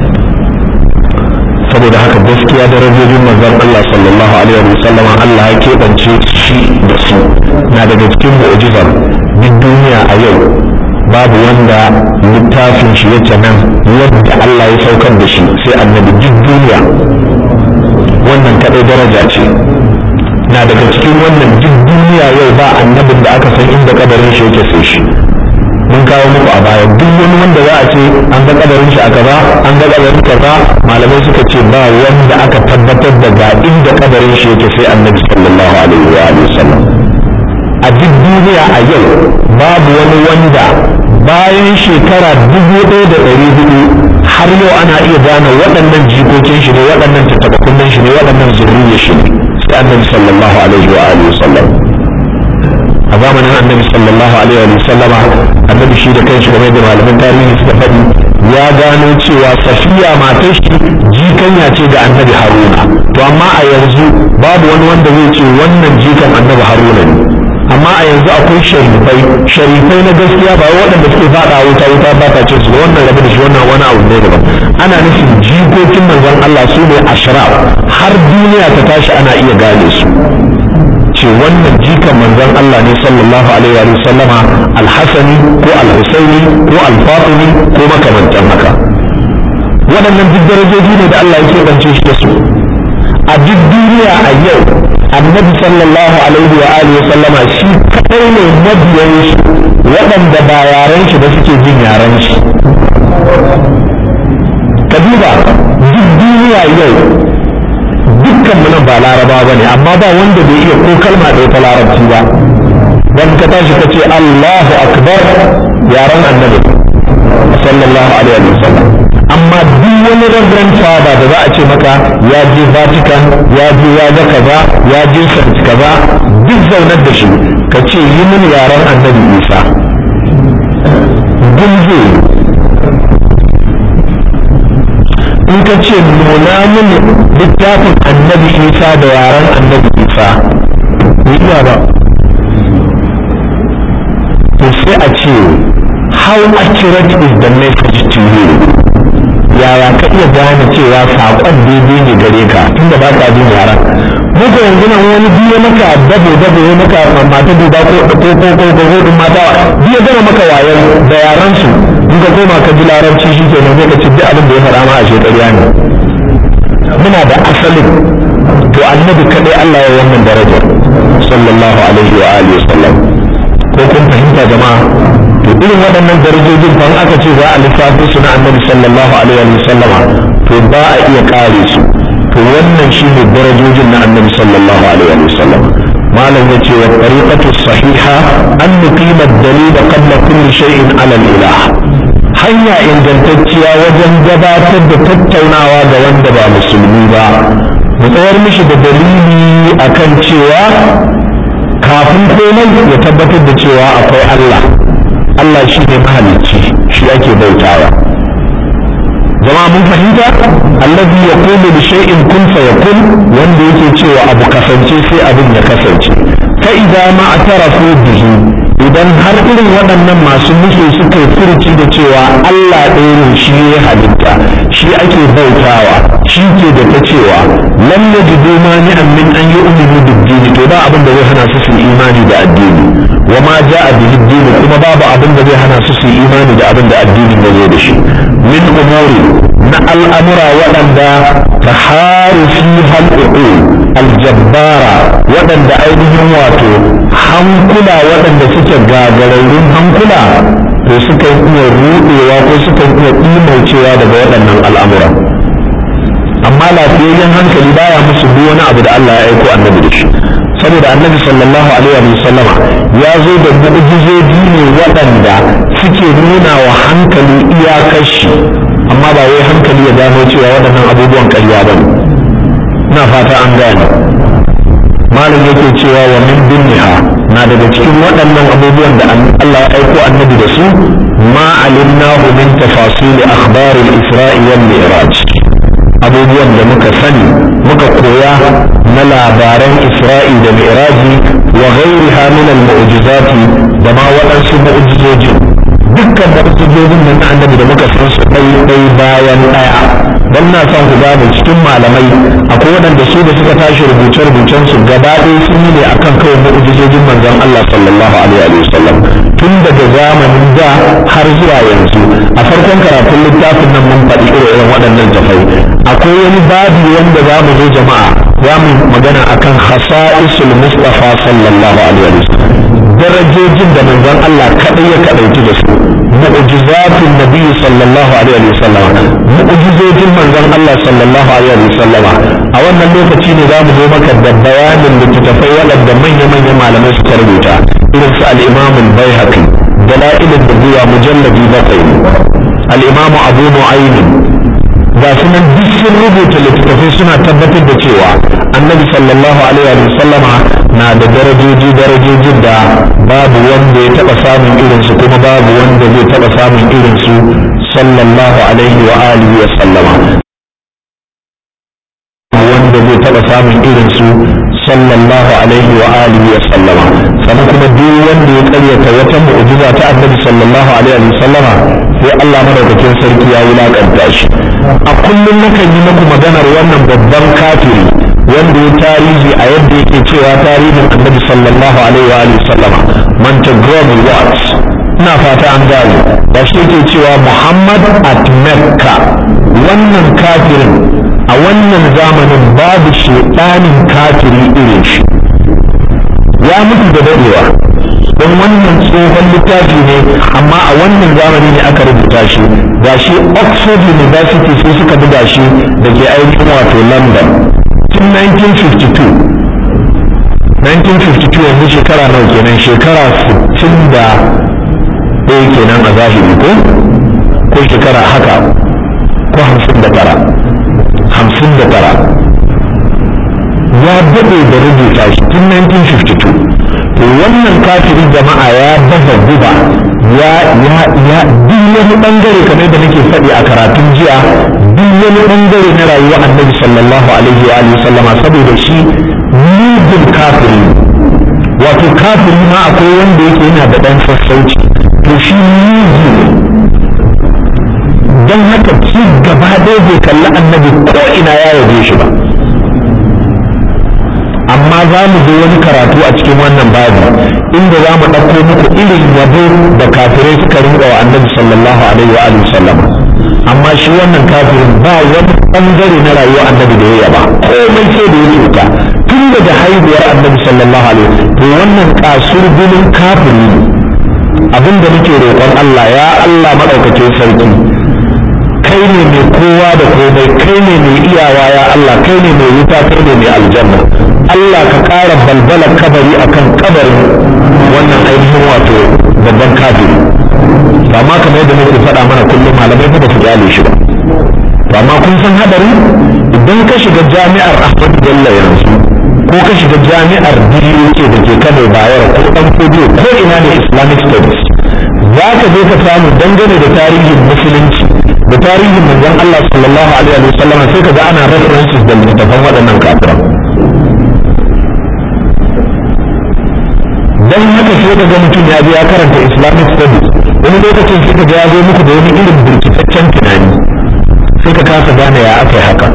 saboda haka gaskiya darajojin manzon Allah sallallahu alaihi wa sallama Allah ya keɓance shi da su na daga cikin mu'jizar duk duniya a yau. babu wanda littafin shi yake nan yadda Allah ya saukar da shi sai annabi duk duniya. wannan kadai daraja ce. na daga cikin wannan duk duniya yau ba annabin da aka san inda kabarin shi yake sai shi. mun kawo muku a baya duk wani wanda za a ce an ga kabarin shi a kaza, an ga kabarin kaza, malamai suka ce ba wanda aka tabbatar da ga inda kabarin shi yake sai annabi sallallahu alaihi wa sallam. a duk duniya a yau babu wani wanda bayan shekara 1400 har yau ana iya gane waɗannan jikokin shi ne, waɗannan tattabakunan shi ne, waɗannan zuriyar shi ne, sai annabi sallallahu alaihi wa sallam. a zamanin annabi sallallahu alaihi wa sallama, annabi shi da kanshi game da malaman tarihi suka faɗi ya gano cewa safiya matar shi jikanya ce ga annabi haruna. to amma a yanzu babu wani wanda zai ce wannan jikan annabi haruna ne. amma a yanzu akwai sharifai na gaskiya, ba waɗanda suke faɗa wuta ba ta ce su wannan rabu da shi, wannan wani abu ne daban. ana nufin jikokin manzon Allah su ne ashraf, har duniya ta tashi ana iya gane su, ce wannan jikan manzon Allah ne sallallahu alaihi wa sallama, al-Hasani ko al-Husaini ko al-Fatimi ko makamantan haka. waɗannan duk darajoji ne da Allah ya keɓance shi da su. a duk duniya a yau annabi sallallahu alaihi wa alihi sallama shi kadai ne mabiyan shi waɗanda ba yaren shi da suke jin yaren shi. ka duba duk duniya yau dukkan mu nan ba laraba bane, amma ba wanda bai iya ko kalma ɗaya ta larabci ba. dan ka tashi ka ce Allahu akbar yaren annabi sallallahu alaihi wa sallam. amma duk wani reverend father da za a ce maka ya je Vatican, ya je ya ga kaza, ya je St. kaza, duk zaunar da shi ka ce yi min yaren annabi Isa, gunzo. in ka ce nuna min littafin annabi Isa da yaren annabi Isa, bai iya ba. to sai a ce how accurate is the message to you? yaya ka iya gane cewa saƙon daidai ne gare ka tunda ba ka jin yaran? muka yanzu nan wani biyo maka dabo ya maka mata duba ko mata biyo gama maka wayan da yaran su, in ka koma ka ji larabci shi ke nan zai ka ci duk abin da ya fara ma a shekariya ne. muna da asalin. to annabi kaɗai Allah ya wannan darajar sallallahu alaihi wa alihi wasallam. ko kun fahimta jama'a? to irin waɗannan darajojin fa aka ce za a lissafo su na annabi sallallahu alaihi wa sallama to ba a iya kare su to wannan shine darajojin na annabi sallallahu alaihi wa sallama malam yace wa tariqatu sahiha an nuqima ad-dalil qabla kulli shay'in ala al-ilah hanya ingantacciya wajen gabatar da tattaunawa ga wanda ba musulmi ba mu tsayar mishi da dalili akan cewa kafin komai ya tabbatar da cewa akwai Allah shi ne mahalicci shi ake bautawa jama'a mun fahimta allazi yaqulu li shay'in kun fayakun wanda yake cewa abu kasance sai abin ya kasance fa idza ma atarafu bihi idan har irin waɗannan masu musu suka yi furuci da cewa Allah ɗaya ne shi ya halitta shi ake bautawa shi ke da ta cewa lam yajidu mani'an min an yu'minu bid-din to ba abin da zai hana su imani da addini wa ma ja'a bihi kuma babu abin da zai hana su imani da abin da addinin ya zo da shi min umuri na al'amura waɗanda taharu fiha al-uqul al-jabbara waɗanda ainihin wato hankula waɗanda suke gagararrun hankula to suka iya ruɗewa ko suka iya imaucewa daga waɗannan al'amura amma lafiyayyen hankali baya musu duk wani abu da Allah ya aiko annabi da shi saboda annabi sallallahu alaihi wa sallama ya zo da mu'jizoji ne waɗanda suke nuna wa hankali iyakar shi amma ba wai hankali ya gano cewa waɗannan abubuwan ƙarya ba ina fata an gane malam yake cewa wa min dunniha na daga cikin waɗannan abubuwan da Allah ya aiko annabi da su ma alimnahu min tafasil akhbar al-isra'i wal mi'raj abubuwan da muka sani muka koya na labaran isra'i da mi'raji wa ghairiha min al-mu'jizati da ma waɗansu mu'jizoji dukkan mu'jizojin nan na annabi da muka san su ɗai bayan ɗaya don na son ku gane cikin malamai akwai waɗanda su da suka tashi rubuce-rubucen su gaba ɗaya sun yi ne akan kawai mu'jizojin manzon Allah sallallahu alaihi wa sallam tun daga zamanin da har zuwa yanzu a farkon karatun littafin nan mun faɗi irin waɗannan tafai akwai wani babi wanda za mu zo jama'a za mu magana akan khasa'isul mustafa sallallahu alaihi wa sallam darajojin da manzon Allah kadai ya kadaici da su mu'jizatun nabi sallallahu alaihi wa sallam mu'jizojin manzon Allah sallallahu alaihi wa sallam a wannan lokaci ne za mu zo maka da bayanin littattafai waɗanda manya-manyan malamai suka rubuta irin su al-Imam al-Baihaqi dalail ad-dunya mujalladi 7 al-Imam Abu Nu'aym ga su nan duk sun rubuta littattafai suna tabbatar da cewa annabi sallallahu alaihi wa sallama na da darajoji da babu wanda ya taba samun irinsu kuma babu wanda zai taba samun irinsu sallallahu alaihi wa alihi wa sallama wanda zai taba samun irinsu sallallahu alaihi wa alihi wa sallama sannan kuma duk wanda ya karyata wata mu'jiza ta annabi sallallahu alaihi wa sallama sai Allah madaukakin sarki ya wulakanta shi a kullum nakan yi muku maganar wannan babban kafiri wanda ya tarihi a yadda yake cewa tarihin annabi sallallahu alaihi wa alihi sallama Montague Watts ina fata an gane da shi yake cewa Muhammad at Mecca wannan kafirin a wannan zamanin babu shedanin kafiri irin shi ya mutu da dadewa don wannan tsohon littafi ne amma a wannan zamani ne aka rubuta shi ga shi Oxford University sai suka buga shi da ke ainihin wato London tun 1952 yanzu shekara nawa kenan shekara 60 da ɗaya kenan a zahiri ko shekara haka ko 59 ya daɗe da rubuta shi tun 1952 to wannan kafirin jama'a ya baza guba ya duk wani bangare kamar da nake faɗi a karatun jiya duk wani bangare na rayuwa annabi sallallahu alaihi wa sallama saboda shi mugun kafiri wato kafiri ma akwai wanda yake yana da ɗan sassauci to shi mugu don haka shi gaba ɗaya bai kalli annabi ko ina ya yabe shi ba amma za mu zo wani karatu a cikin wannan babu inda za mu ɗauko muku irin yabo da kafirai suka rinka wa annabi sallallahu alaihi wa sallam amma shi wannan kafirin ba wani bangare na rayuwa annabi da ya yaba komai sai da ya tuka tun daga haihuwar annabi sallallahu alaihi to wannan kasur gulun kafiri abin da muke roƙon Allah, ya Allah maɗaukakin sarki, kai ne mai kowa da komai, kai ne mai iyawa, ya Allah kai ne mai wuta, kai ne mai aljanna. Allah ka ƙara balbalar kabari akan kabarin wannan ainihin wato babban kafiri. Amma kamar yadda nake faɗa mana kullum, malamai ba su kyale shi ba. Amma kun san hadari, idan ka shiga jami'ar Ahmadu Bello yanzu, ko ka shiga jami'ar BUK da ke Kano Bayero ko ɗan Kodiyo ko ina ne Islamic Studies, za ka je ka samu dangane da tarihin musulunci da tarihin manzon Allah sallallahu alaihi wa sallam, sai ka ga ana references da littattafan waɗannan kafiran. Dan haka sai ka ga mutum ya je ya karanta Islamic Studies, wani lokacin sai ka ga ya zo muku da wani irin birkitaccen tunani, sai ka kasa gane ya aka yi haka.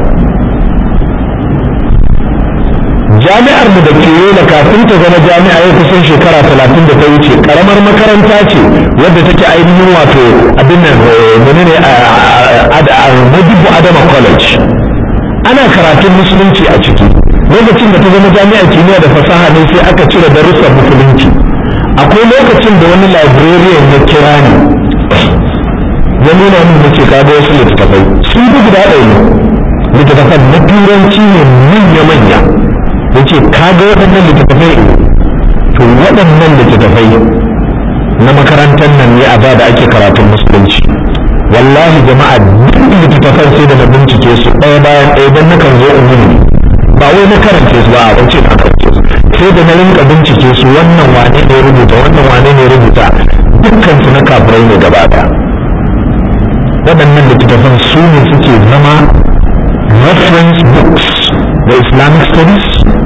Jami'ar mu da ke yola kafin ta zama jami'a yau kusan shekara 30 da ta wuce, karamar makaranta ce wadda take ainihin wato abin nan menene Modibo Adama College, ana karatun musulunci a ciki. Lokacin da ta zama jami'ar kimiyya da fasaha ne sai aka cire darussan musulunci. Akwai lokacin da wani librarian ya kira ni ya nuna min nace ka ga wasu littattafai sun fi guda ɗaya ne, littattafan na turanci ne manya-manya. yace ka ga waɗannan littattafai, to waɗannan littattafai na makarantar nan ne a da ake karatun musulunci. Wallahi jama'a, duk littattafan sai da na bincike su ɗaya bayan ɗaya, don na kan zo umuni ba wai na karance su ba, a wance na karance su, sai da na rinka bincike su, wannan wane ne rubuta, wannan wane ne rubuta, dukkan su na kafirai ne gaba ɗaya. Waɗannan littattafan su ne suke zama reference books da Islamic Studies.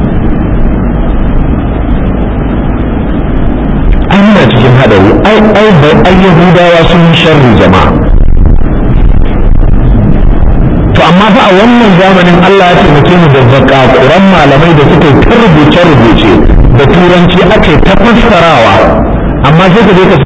Ana cikin haɗari, ai Yahudawa sun yi sharri jama'a. To amma fa a wannan zamanin Allah ya taimake mu da zakakuran malamai da suka yi ta rubuce-rubuce da turanci aka yi ta fassarawa, amma sai ka je ka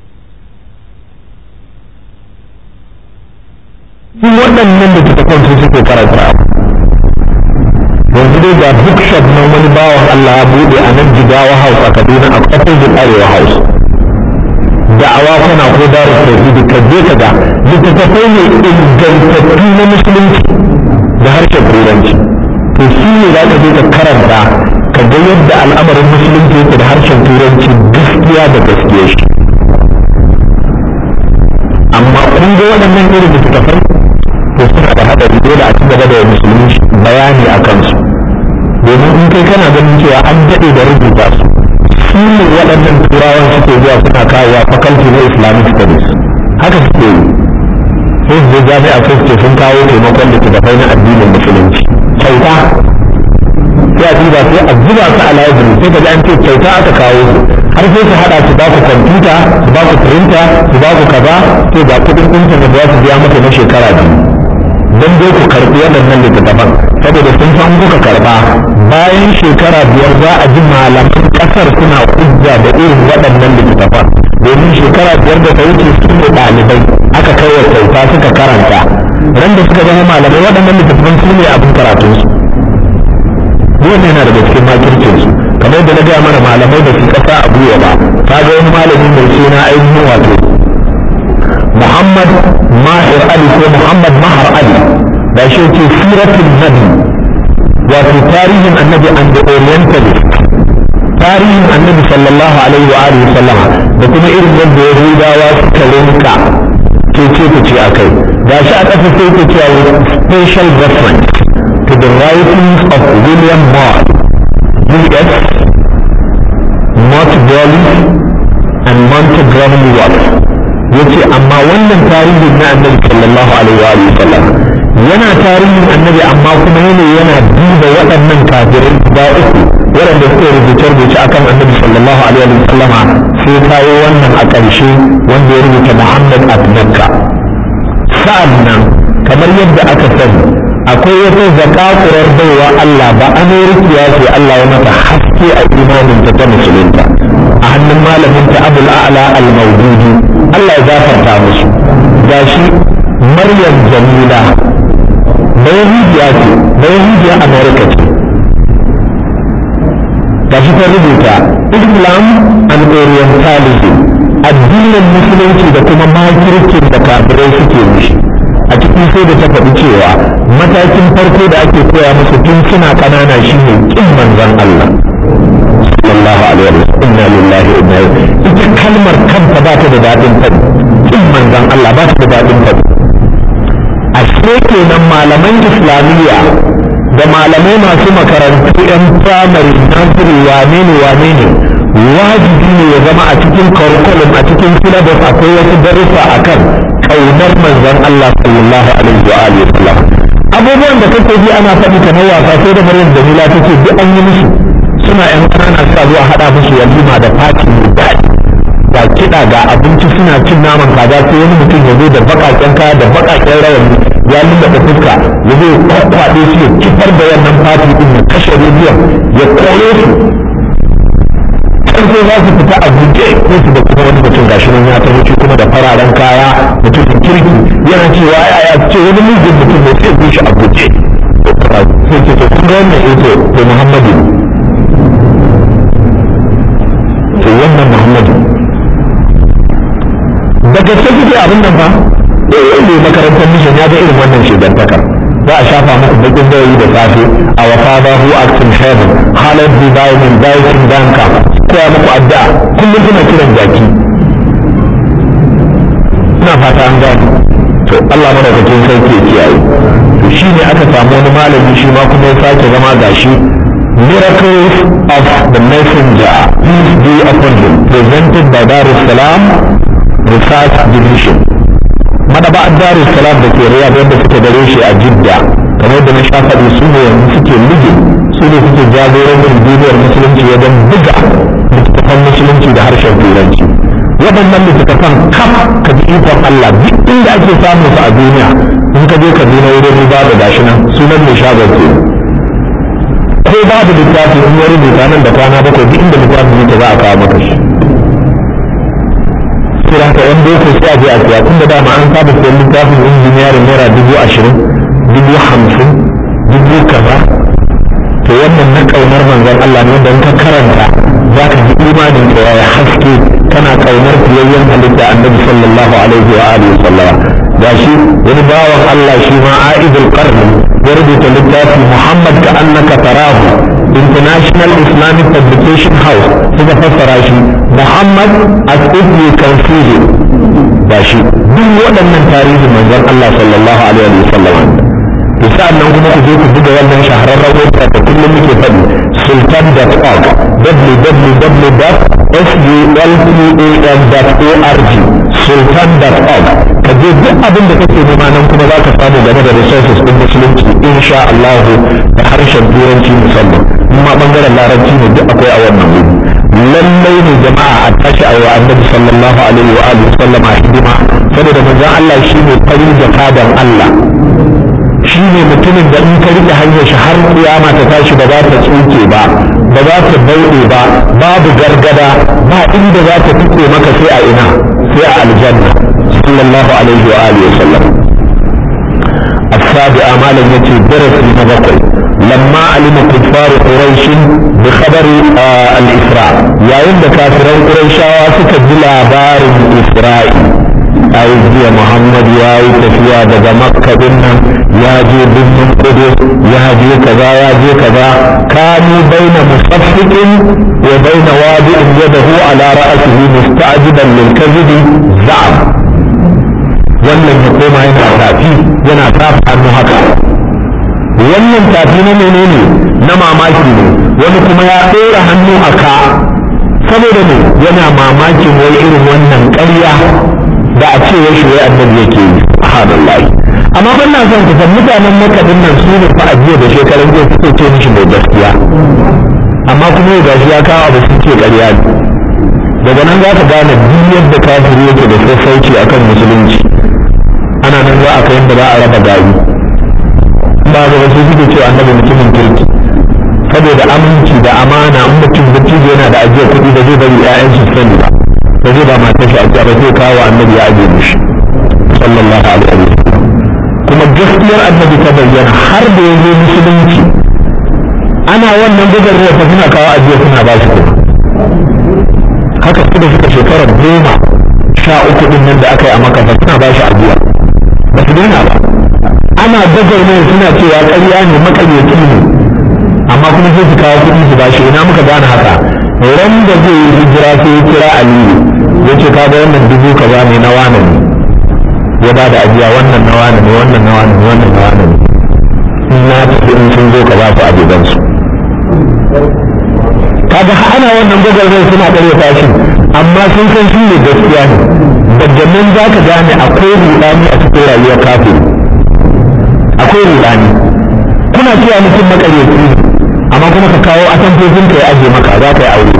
waɗannan da suka kwanci suke karanta. Yanzu dai ga bookshop nan wani bawan Allah ya buɗe a nan Jigawa House a Kaduna, a opposite Arewa House. Da'awa kana ko Darus Tauhid, ka je ka ga littattafai ne ingantattu na musulunci da harshen turanci. To shi ne za ka je ka karanta ka ga yadda al'amarin musulunci yake da harshen turanci, gaskiya da gaskiya shi. Amma kun ga waɗannan irin littattafai, to suna da haɗari, dole a ci gaba da musulmi bayani a kansu, domin in kai kana ganin cewa an daɗe da rubuta su, su ne waɗannan turawan suke zuwa suna kawowa faculty na Islamic Studies, haka suke yi. Sai su je jami'a sai su ce sun kawo taimakon littattafai na addinin musulunci kyauta, sai a duba sai a zuba su a library, sai ka ji an ce kyauta aka kawo su, har sai su haɗa su ba ku kwamfuta, su ba ku printer, su ba ku kaza, to ga kuɗin intanet da za su biya maka na shekara 2 don dai ku karɓi waɗannan littattafan, saboda sun san kuka karɓa bayan shekara 5 za a ji malaman ƙasar suna hujja da irin waɗannan littattafan, domin shekara 5 da ta wuce su ne ɗalibai aka kai wa kyauta suka karanta, ran da suka zama malamai waɗannan littattafan su ne abin karatunsu. Wannan yana daga cikin makircinsu, kamar da na gaya mana malamai da su ƙasa a buya ba. Ta ga wani malami mai suna ainihin wato Muhammad Mahir Ali ko Muhammad Mahar Ali, da shi ke siratul nabi, wato tarihin annabi and the orientalist, tarihin annabi sallallahu alaihi wa alihi sallama, da kuma irin yadda Yahudawa suka rinka ce a kai. Ga shi a ƙasa sai ke cewa with special reference to the writings of William Moore, U.S. Montgomery and Montgomery Watt. yace amma wannan tarihin na annabi sallallahu alaihi wa sallam yana tarihin annabi, amma kuma yana duba waɗannan kafirai guda uku waɗanda suke rubuce akan annabi sallallahu alaihi wa sallam, sai kawo wannan a ƙarshe wanda ya rubuta Muhammad Abnakka. Sa'annan kamar yadda aka sani akwai wata zakakurar baiwa Allah ba Amerikiya ce Allah ya mata haske a imaninta ta musulunta a hannun malaminta Abul A'la al-Mawdudi, Allah ya gafarta musu. Gashi Maryam Jamila Bayahudiya ce, Bayahudiya Amerika ce. Gashi ta rubuta Islam and Orientalism addinin musulunci da kuma makirkin da kafirai suke mishi. A cikin sai da ta faɗi cewa matakin farko da ake koya musu tun suna ƙanana shine kin manzon Allah sallallahu alaihi wa sallam. Inna lillahi wa inna ilaihi. Ita kalmar kanta ba ta da daɗin faɗi, kin manzon Allah ba ta da daɗin faɗi. Ashe kenan malaman islamiyya da malamai masu makarantu yan firamare nursery wane ne wajibi ne ya zama a cikin curriculum a cikin syllabus akwai wasu darussa akan kaunar manzon Allah sallallahu alaihi wa alihi wasallam. Abubuwan da kake ji ana faɗi kamar wasa sai da Maryam Jamila tace duk an yi musu, suna yan kanana suka zuwa haɗa musu walima da fati mai daɗi ga kiɗa ga abinci suna cin naman kaza sai wani mutum ya zo da baƙaƙen kaya da baƙaƙen rawani ya lullaba fuska ya zo kwakwaɗe su ya kifar da wannan fati ɗin ya kashe rediyon ya kore su sai za su fita a guje ko su da kuma wani mutum gashi nan ya taho kuma da fararen kaya mutumin kirki yana cewa ya ce wani mugun mutum ne sai ya shi a guje sai ce to kun ga wannan ito to Muhammadu to wannan Muhammadu daga sai kuke abin nan fa ne makarantar mission ya ga irin wannan shigantakar za a shafa muku bakin gawayi da safe a wafada who acts in heaven hallowed be thy name thy kingdom come koya muku addu'a kullum kuna kiran jaki. Ina fata an gane to Allah madaukakin sarki ya kiyaye. To shine aka samu wani malami shi ma kuma ya sake zama gashi miracles of the messenger peace be upon him presented by Darus Salam Research Division. Madaba Darus Salam da ke Riyadh wanda suke gare shi a Jidda kamar da na sha faɗi su ne yanzu suke lige su ne suke jagorancin duniyar musulunci wajen buga littattafan musulunci da harshen turanci. Waɗannan littattafan kaf ka ji ikon Allah duk inda ake samun su a duniya in ka je Kaduna wurin riba da gashi nan sunan mai shagon ke ko babu littafi in ya rubuta nan da kwana bakwai duk inda littafin yake za a kawo maka shi. Sai haka yan boko sai a je a siya tun da dama an saba siyan littafin injiniyarin naira 20,000 50,000 dubu kaza. To wannan na kaunar manzon Allah ne wanda in ka karanta za ka ji imanin ka ya haske kana kaunar fiyayyen halitta annabi sallallahu alaihi wa alihi wa sallama. Gashi wani bawan Allah shi ma Aidul Qarni ya rubuta littafi Muhammad ka annaka tarahu International Islamic Publication House suka fassara shi Muhammad as if you can see him. Gashi duk waɗannan tarihin manzon Allah sallallahu alaihi wa sallama. To sa'an nan kuma ku je ku buga wannan shahararren website da kullum muke faɗi sultan.org www.sultan.org sultan.org ka je duk abin da kake nema nan kuma za ka samu game da resources ɗin musulunci insha Allah da harshen turanci musamman amma bangaren larabci ne duk akwai a wannan wuri. Lallai ne jama'a a tashi a wa annabi sallallahu alaihi wa alihi sallama hidima saboda manzon Allah shine farin jakadan Allah, shi ne mutumin da in ka rike hanyar shi har kiyama ta tashi ba za ta tsuke ba ba za ta bauɗe ba babu gargada ba inda za ta fito maka sai a ina sai a aljanna sallallahu alaihi wa alihi wasallam. السابع مالا يتي درس المبقر لما علم كفار قريش بخبر الإسراء يا عند كافرين قريش واسك بلابار الإسراء أي محمد يا تفيا دغ مكة بنا يا جي بن قدس يا جي كذا يا جي كذا كانوا بين مصفق وبين واضع يده على رأسه مستعجبا للكذب زعم wannan ya koma yana tafi yana tafi hannu haka wannan tafi na menene na mamaki ne wani kuma ya ɗora hannu a ka saboda ne yana mamakin wai irin wannan ƙarya da a ce wai shi wai annabi yake yi subhanallahi. Amma ban na son kusan mutanen makadin nan su ne fa a jiya da shekaran jiya suke ce mishi mai gaskiya amma kuma yau gashi ya kawo abu suke ƙarya ne. Daga nan za ka gane duk yadda kafiri yake da sassauci akan musulunci ana nan za a kai yadda za a raba gari ba da wasu suke cewa annabi mutumin kirki saboda aminci da amana in mutum dattijo yana da ajiyar kuɗi da zai bari 'ya'yan su sani ba da zai ba matar shi ajiya ba zai kawo annabi ya ajiye mishi sallallahu alaihi wa sallam. Kuma gaskiyar annabi ta bayyana har da ya zo musulunci ana wannan gudarwa ta suna kawo ajiya suna ba shi kuma haka su da suka shekarar 13 din nan da aka yi a Makka suna ba shi addu'a ba su daina ba. ana gwagwarmaya suna cewa ƙarya ne maƙaryaci ne amma kuma sai su kawo kuɗi su ba shi. ina muka gane haka? ran da zai yi hijira sai ya kira Aliyu ya ce ka ga wannan 1000 ne na wane ne ya ba da ajiya, wannan na wane ne, wannan na wane ne, wannan na wane ne, in na tafi in sun zo ka ba su ajiyansu. kaga ana wannan gwagwarmaya suna ƙaryata shi amma sun san shi ne gaskiya ne. daga nan za ka gane akwai rudani a cikin rayuwar kafin, akwai rudani. kuna cewa mutum makaryaci amma kuma ka kawo atamfofin ka ya aje maka za ka yi aure,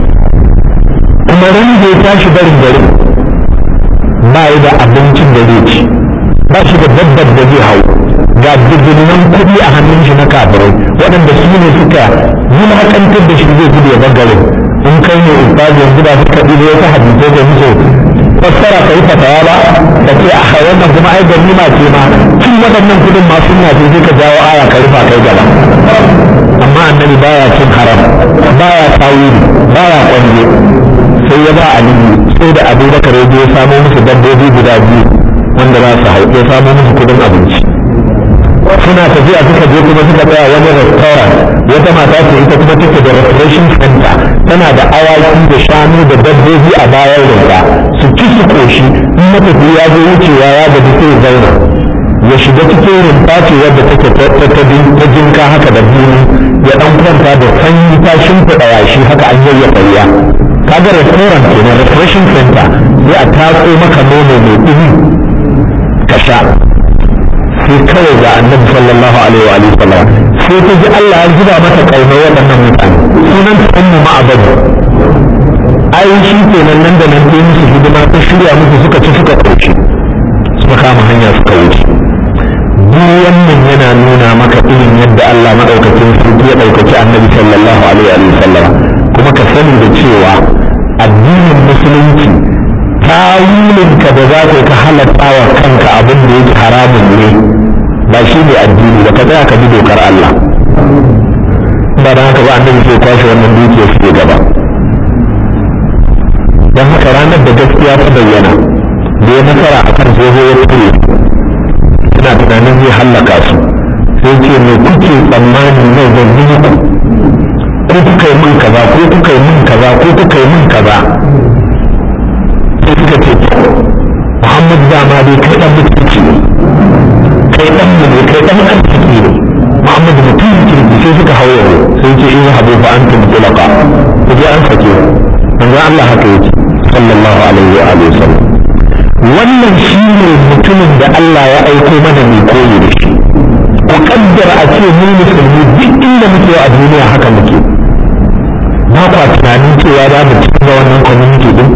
kuma ran da ya tashi barin gari ba yi da abincin da zai ci, ba shi da dabbar da zai hau, ga dubbunan kuɗi a hannun shi na kafirai waɗanda su ne suka yi makantar da shi zai gudu ya bar garin. in kai ne ustazi yanzu ba suka ɗigo wata hadisai da muke fassara ka yi fatawa ba ka ce a wannan kuma ai ganima ce ma cin waɗannan kuɗin ma sunna ce sai ka jawo aya ka rufa kai gaba. amma annabi baya cin haram, baya tawili, baya kwanje. sai ya ba aliyu sai da abubakar ya je ya samo musu dabbobi guda biyu wanda za su hau, ya samo musu kuɗin abinci. suna tafiya suka je kuma suka tsaya wani restaurant, wata mata ce ita kuma take da refreshing center, tana da awaki da shanu da dabbobi a bayan rinka su ci su koshi. in matafi ya zo wucewa ya gaji sai zauna ya shiga cikin rumfa ce wadda take ta jinka haka da bini, ya dan kwanta da sanyi ta shimfiɗa yashi haka an yayyafa ruwa. kaga restaurant ke na refreshing center, sai a tatso maka nono mai ɗumi ka sha. sai kawai ga annabi sallallahu alaihi wa sallam sai ta ji Allah ya zuba mata kauna waɗannan mutane. sunan ta ummu ma'abad. ai shi kenan nan da nan sai musu hidima ta shirya musu suka ci suka ɗauki suka kama hanya suka wuce. duk wannan yana nuna maka irin yadda Allah maɗaukakin sarki ya ɗaukaki annabi sallallahu alaihi wa sallam. kuma ka sani da cewa addinin musulunci tawulinka da za ka halatta wa kanka abin da yake haramun ne ba shi ne addini ba. ka tsaya ka bi dokar Allah. ba da haka ba annabi sai kwashe wannan dukiya su gaba. don haka ranar da gaskiya ta bayyana da ya nasara a kan sai ya ture suna tunanin zai hallaka su sai ce me kuke tsammani zai zanni muku ko kuka yi min kaza ko kuka yi min kaza ko kuka yi min kaza. sai suka ce Muhammad dama dai kai dan mutunci ne, kai dan mu ne, kai dan arziki ne, Muhammad mutum kirki. sai suka hauya sai ce in habu fa antum tulaqa, ku je an sake manzo Allah haka yake sallallahu alaihi wa alihi wasallam. wannan shine mutumin da Allah ya aiko mana mai koyi da shi. ku kaddara a ce mu musulmi duk inda muke a duniya haka muke, ba kwa tunanin cewa za mu cikin wannan community din.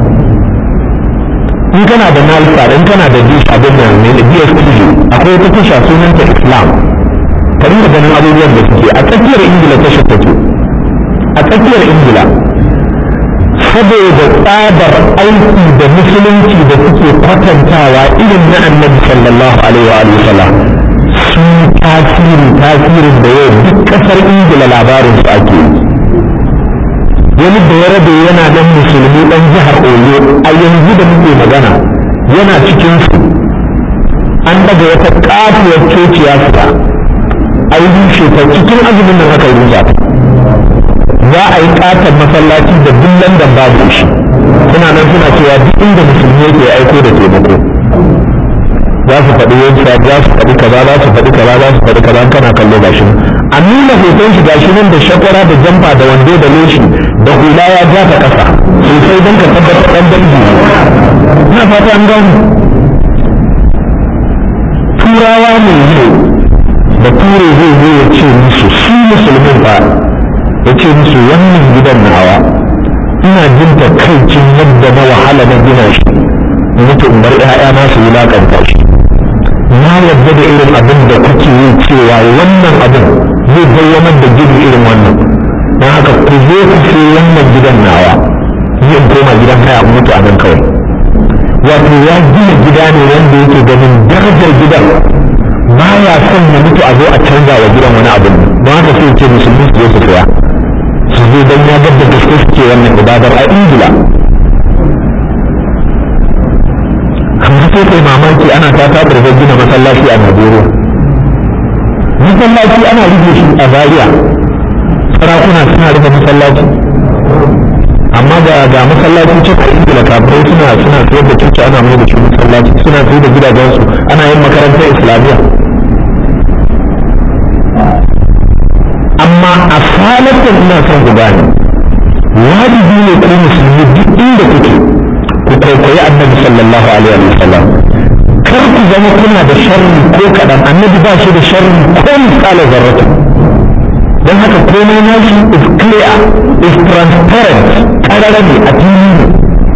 in kana da nalfa, in kana da dish abin da ne da DSTV akwai wata tasha sunanta Islam, ka rinka ganin abubuwan da suke a tsakiyar Ingila. tashar take a tsakiyar Ingila saboda tsabar aiki da musulunci da suke kwatantawa irin na annabi sallallahu alaihi wa sallam. sun tasirin da yau duk kasar Ingila labarin su ake yi. wani da ya rabe yana dan musulmi dan jihar Oyo a yanzu da muke magana yana cikin su. an daga wata katuwar cociya fita a yi rushe ta cikin azumin nan aka yi rusa ta. za a yi katon masallaci da duk London babu shi. suna nan suna cewa duk inda musulmi yake aiko da taimako za su faɗi yansa, za su faɗi kaza, za su faɗi kaza, za su faɗi kaza. kana kallo gashi a nuna hoton shi gashi nan da shakwara da jamfa da wando da loshi da hula ya ja ta ƙasa sosai don ka tabbatar ɗan dangi. ina fata an gani turawa ne yau da ture zai zo ya ce musu su musulmin ba, ya ce musu wannan gidan nawa ina jin takaicin yadda na wahala na gina shi, mutu in bar 'ya'yana su wulaƙanta shi. na yarda da irin abin da kuke yi cewa wannan abin zai bayyana da gini irin wannan, don haka ku zo ku sai wannan gidan nawa ni in koma gidan haya mutu a nan kawai. wato ya gina gida ne wanda yake ganin darajar gidan, ba ya son ya mutu a zo a canza wa gidan wani abin. don haka sai ce musulmi su zo su saya, su zo don ya gadda gaske suke wannan ibadar a ingila. amma sai kai mamaki ana ta tabar da gina masallaci a najeriya. masallaci ana rufe shi a zaria, sarakuna suna rufe masallaci, amma ga masallaci ce a ingila kafirai suna sayar da coci ana mai da shi masallaci, suna sayar da gidajensu ana yin makarantar islamiyya. amma a salatin ina son ku gane wajibi ne ku musulmi duk inda kuke ku kwaikwayi annabi sallallahu alaihi wa sallam. kar ku zama kuna da sharri ko kaɗan. annabi ba shi da sharri ko misalin zarrata. don haka komai na shi is clear, is transparent, ƙarara ne a fili ne.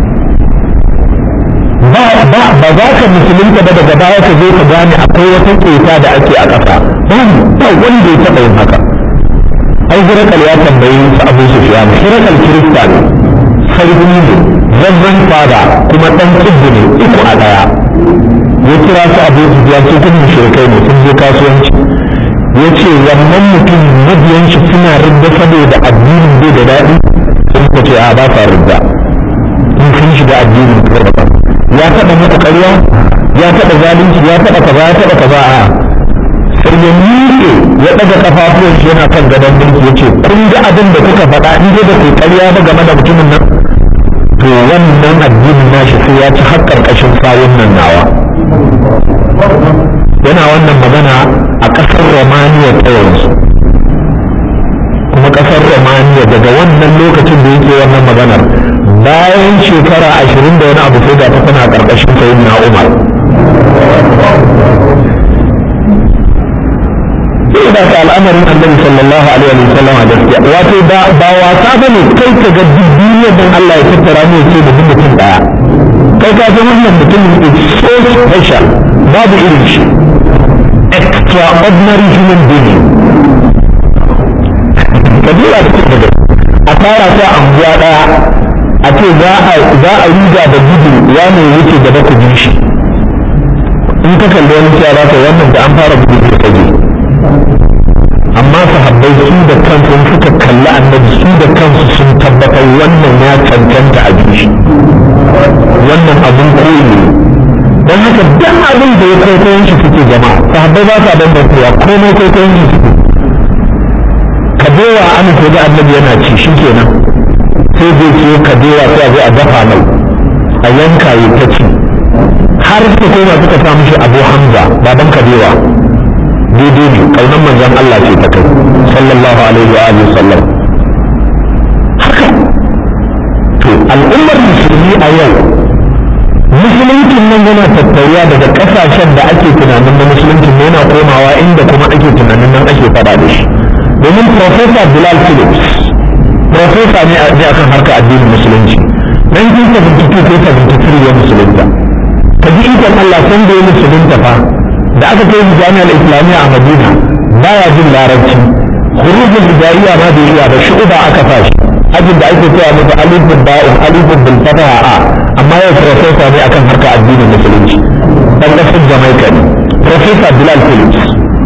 ba za ka musulunta ba daga baya ka zo ka gane akwai wata ƙeta da ake a ƙasa. ba wanda ya taɓa yin haka. ai hirakal ya tambayi su abu sufyan. hirakal kirista ne, sarki ne, zazzan fada, kuma ɗan tsibbi ne, uku a ɗaya. ya kira su abu sufyan su kun mushrikai ne, sun je kasuwanci. ya ce wannan mutum mabiyan shi suna ridda saboda addinin bai da daɗi. sun ce a ba sa ridda in sun shiga addinin kurba. ya taɓa mata ƙarya, ya taɓa zalunci, ya taɓa kaza, ya taɓa kaza a sai ya miƙe ya ɗaga ƙafafuwan shi yana kan gadon mulki ya ce kun ga abin da kuka faɗa in dai da ku ƙarya ba game da mutumin nan to wannan addinin nashi sai ya ci har ƙarƙashin sawun nan nawa. yana wannan magana a ƙasar Romania ta yanzu, kuma ƙasar Romania daga wannan lokacin da yake wannan maganar bayan shekara 20 da wani abu sai ga ta tana ƙarƙashin sayyidina Umar. sai da ka al'amarin annabi sallallahu alaihi wa sallam a gaskiya wato ba wasa bane kai ka ga duniyar dan Allah ya tattara mu ce da mutum daya. kai ka san wannan mutumin is so special, babu irin shi, extraordinary human being. kabila ta daga a fara ta anguwa daya a ce za a riga da gudu ya ne wuce gaba ku bi shi. in ka kalli wani cewa ta wannan da an fara gudu da kaje. amma sahabbai su da kansu suka kalli annabi su da kansu sun tabbatar wannan ya cancanta a bishi, wannan abin koyi ne. don haka duk abin da ya kwaikwayon shi suke jama'a sahabbai ba sa bambancewa komai kwaikwayon shi suke. kabewa an ko da annabi yana ci shi kenan sai zai ce kabewa sai a zo a dafa mai a yanka ya ta ci har suka koma suka sa mishi Abu Hamza baban kabewa. daidai ne kaunar manzon Allah ce ta kai sallallahu alaihi wa alihi sallam. haka to al'ummar musulmi a yau musuluncin nan yana tattauya daga kasashen da ake tunanin na musuluncin ne yana komawa inda kuma ake tunanin nan ake fada da shi. domin Profesa Bilal Phillips profesa ne akan harka addinin musulunci 1972 ko 73 ya musulunta. ka ji ikon Allah san da ya musulunta fa da aka kai jami'ar islamiyya a madina baya jin larabci, hurufin hijaiya ma bai iya ba, shu'uba aka fashi ajin da ake cewa masa alifin ba'un alifin bil fataha a. amma yau profesa ne akan harka addinin musulunci dan kasar Jamaica ne, Profesa Bilal Phillips.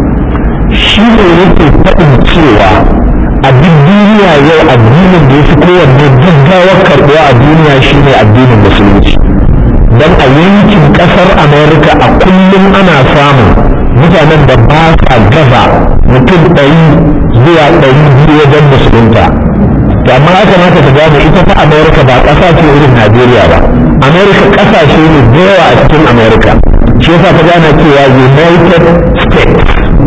shi ne yake faɗin cewa a duk duniya yau addinin da ya fi kowanne gaggawar karɓuwa a duniya shine addinin musulunci. don a yankin ƙasar Amerika a kullum ana samun mutanen da ba sa gaza mutum 100 zuwa 200 wajen musulunta. to amma ya kamata ta gane ita ta Amerika ba ƙasa ce irin Najeriya ba. Amerika ƙasashe ne da yawa a cikin Amerika. shi yasa ta gane cewa United States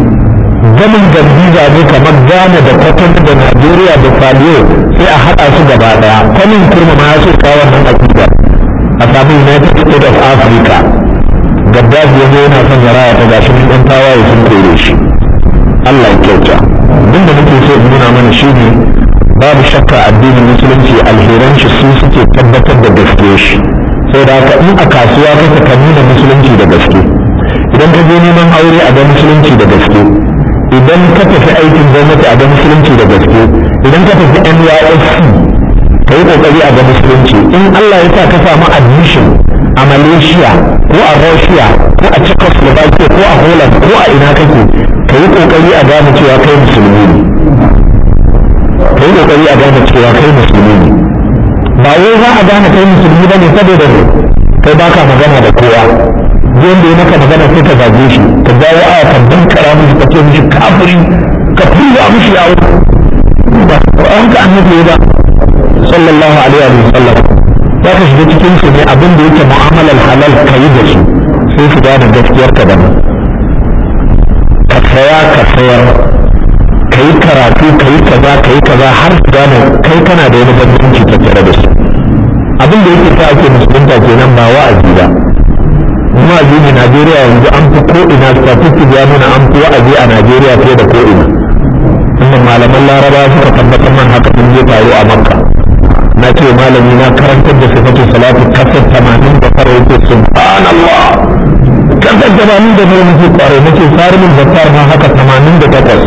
gamin gambiza ne kamar Ghana da Kwatano da Najeriya da Saliyo sai a haɗa su gaba ɗaya. kwanin kurma ma ya so kawo wannan aƙida a samu United States of Africa. Gaddafi yanzu yana son ya raya ta gashi ɗan tawaye sun kore shi. Allah ya kyauta. Abin da muke so in nuna mana shi ne babu shakka addinin musulunci alheran shi su suke tabbatar da gaske shi. sai da haka in a kasuwa kake ka nuna musulunci da gaske, idan ka je neman aure a ga musulunci da gaske, idan ka tafi aikin gwamnati a ga musulunci da gaske, idan ka tafi NYSC ka yi kokari a ga musulunci. in Allah ya sa ka samu admission a Malaysia ko a Russia ko a Czechoslovakia ko a Holland ko a ina kake, ka yi kokari a gane cewa kai musulmi ne, ka yi kokari a gane cewa kai musulmi ne ba wai za a gane kai musulmi bane saboda kai baka magana da kowa wanda ya maka magana sai ka zage shi ka jawo aya ka bankara mishi ka ce mishi kafiri ka fuya mishi a ba an ka annabi ba sallallahu alaihi wa sallam za ka shiga cikin su ne abin da yake mu'amalar halal ka yi da su sai su gane gaskiyar ka da ka saya ka sayar ka yi karatu ka yi kaza har su gane kai kana da wani bambanci tattare da su abin da yake sa ake musulunta kenan ba wa'azi ba wa'azi ne Najeriya yanzu an fi ko'ina statistics ya nuna an fi wa'azi a Najeriya fiye da ko'ina inda malaman laraba suka tabbatar man haka sun je taro a Makka na ce malami na karantar da sifatu salatu kasar 89 yake subhanallah kasar 89 muke kwaro nake sarimin zakar ma haka 88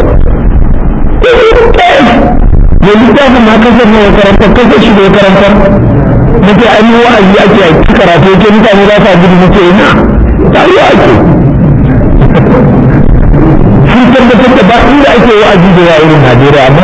ne littafin ma kasar ne ya karantar kasar shi da ya karantar nake an yi wa'azi ake a cikin karatu yake mutane za su gudu nake ina taruwa ake sun tabbatar da ba inda ake wa'azi da yawa irin Najeriya amma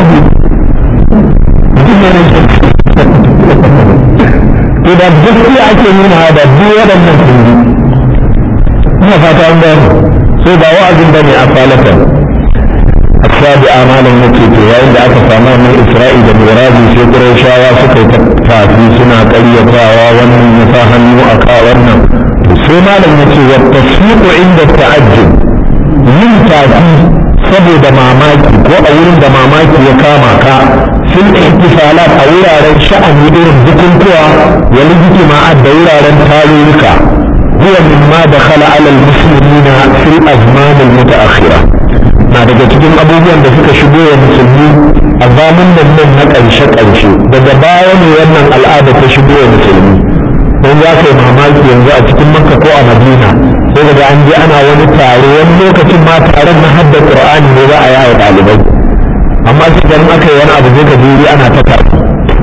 to da gaskiya ake nuna da duk waɗannan kundi ina fata an gano sai ba wa'azin ba ne a falatan السابعة مالا نتيجة وعند أكثر من إسرائيل المرادي في قريشاوى سكي تفاتي سنة قريتاوى ومن يفاهم وأكاورنا sai malam ya ce wa tasfiqu inda ta'ajjub yin tafi saboda mamaki ko a wurin da mamaki ya kama ka fil ihtifalat a wuraren sha'ani irin bukukuwa wa lijtima'at da wuraren tarurruka huwa mimma dakhala ala al-muslimina fil azman al-mutaakhira na daga cikin abubuwan da suka shigo wa musulmi a zamanin nan na ƙarshe daga baya ne wannan al'ada ta shigo wa musulmi don za ka yi mamaki yanzu a cikin makka ko a madina sai daga an je ana wani taro wani lokacin ma taron na hadda qur'ani ne za a yawo ɗalibai amma sai dan aka yi wani abu zai ka jiri ana ta karatu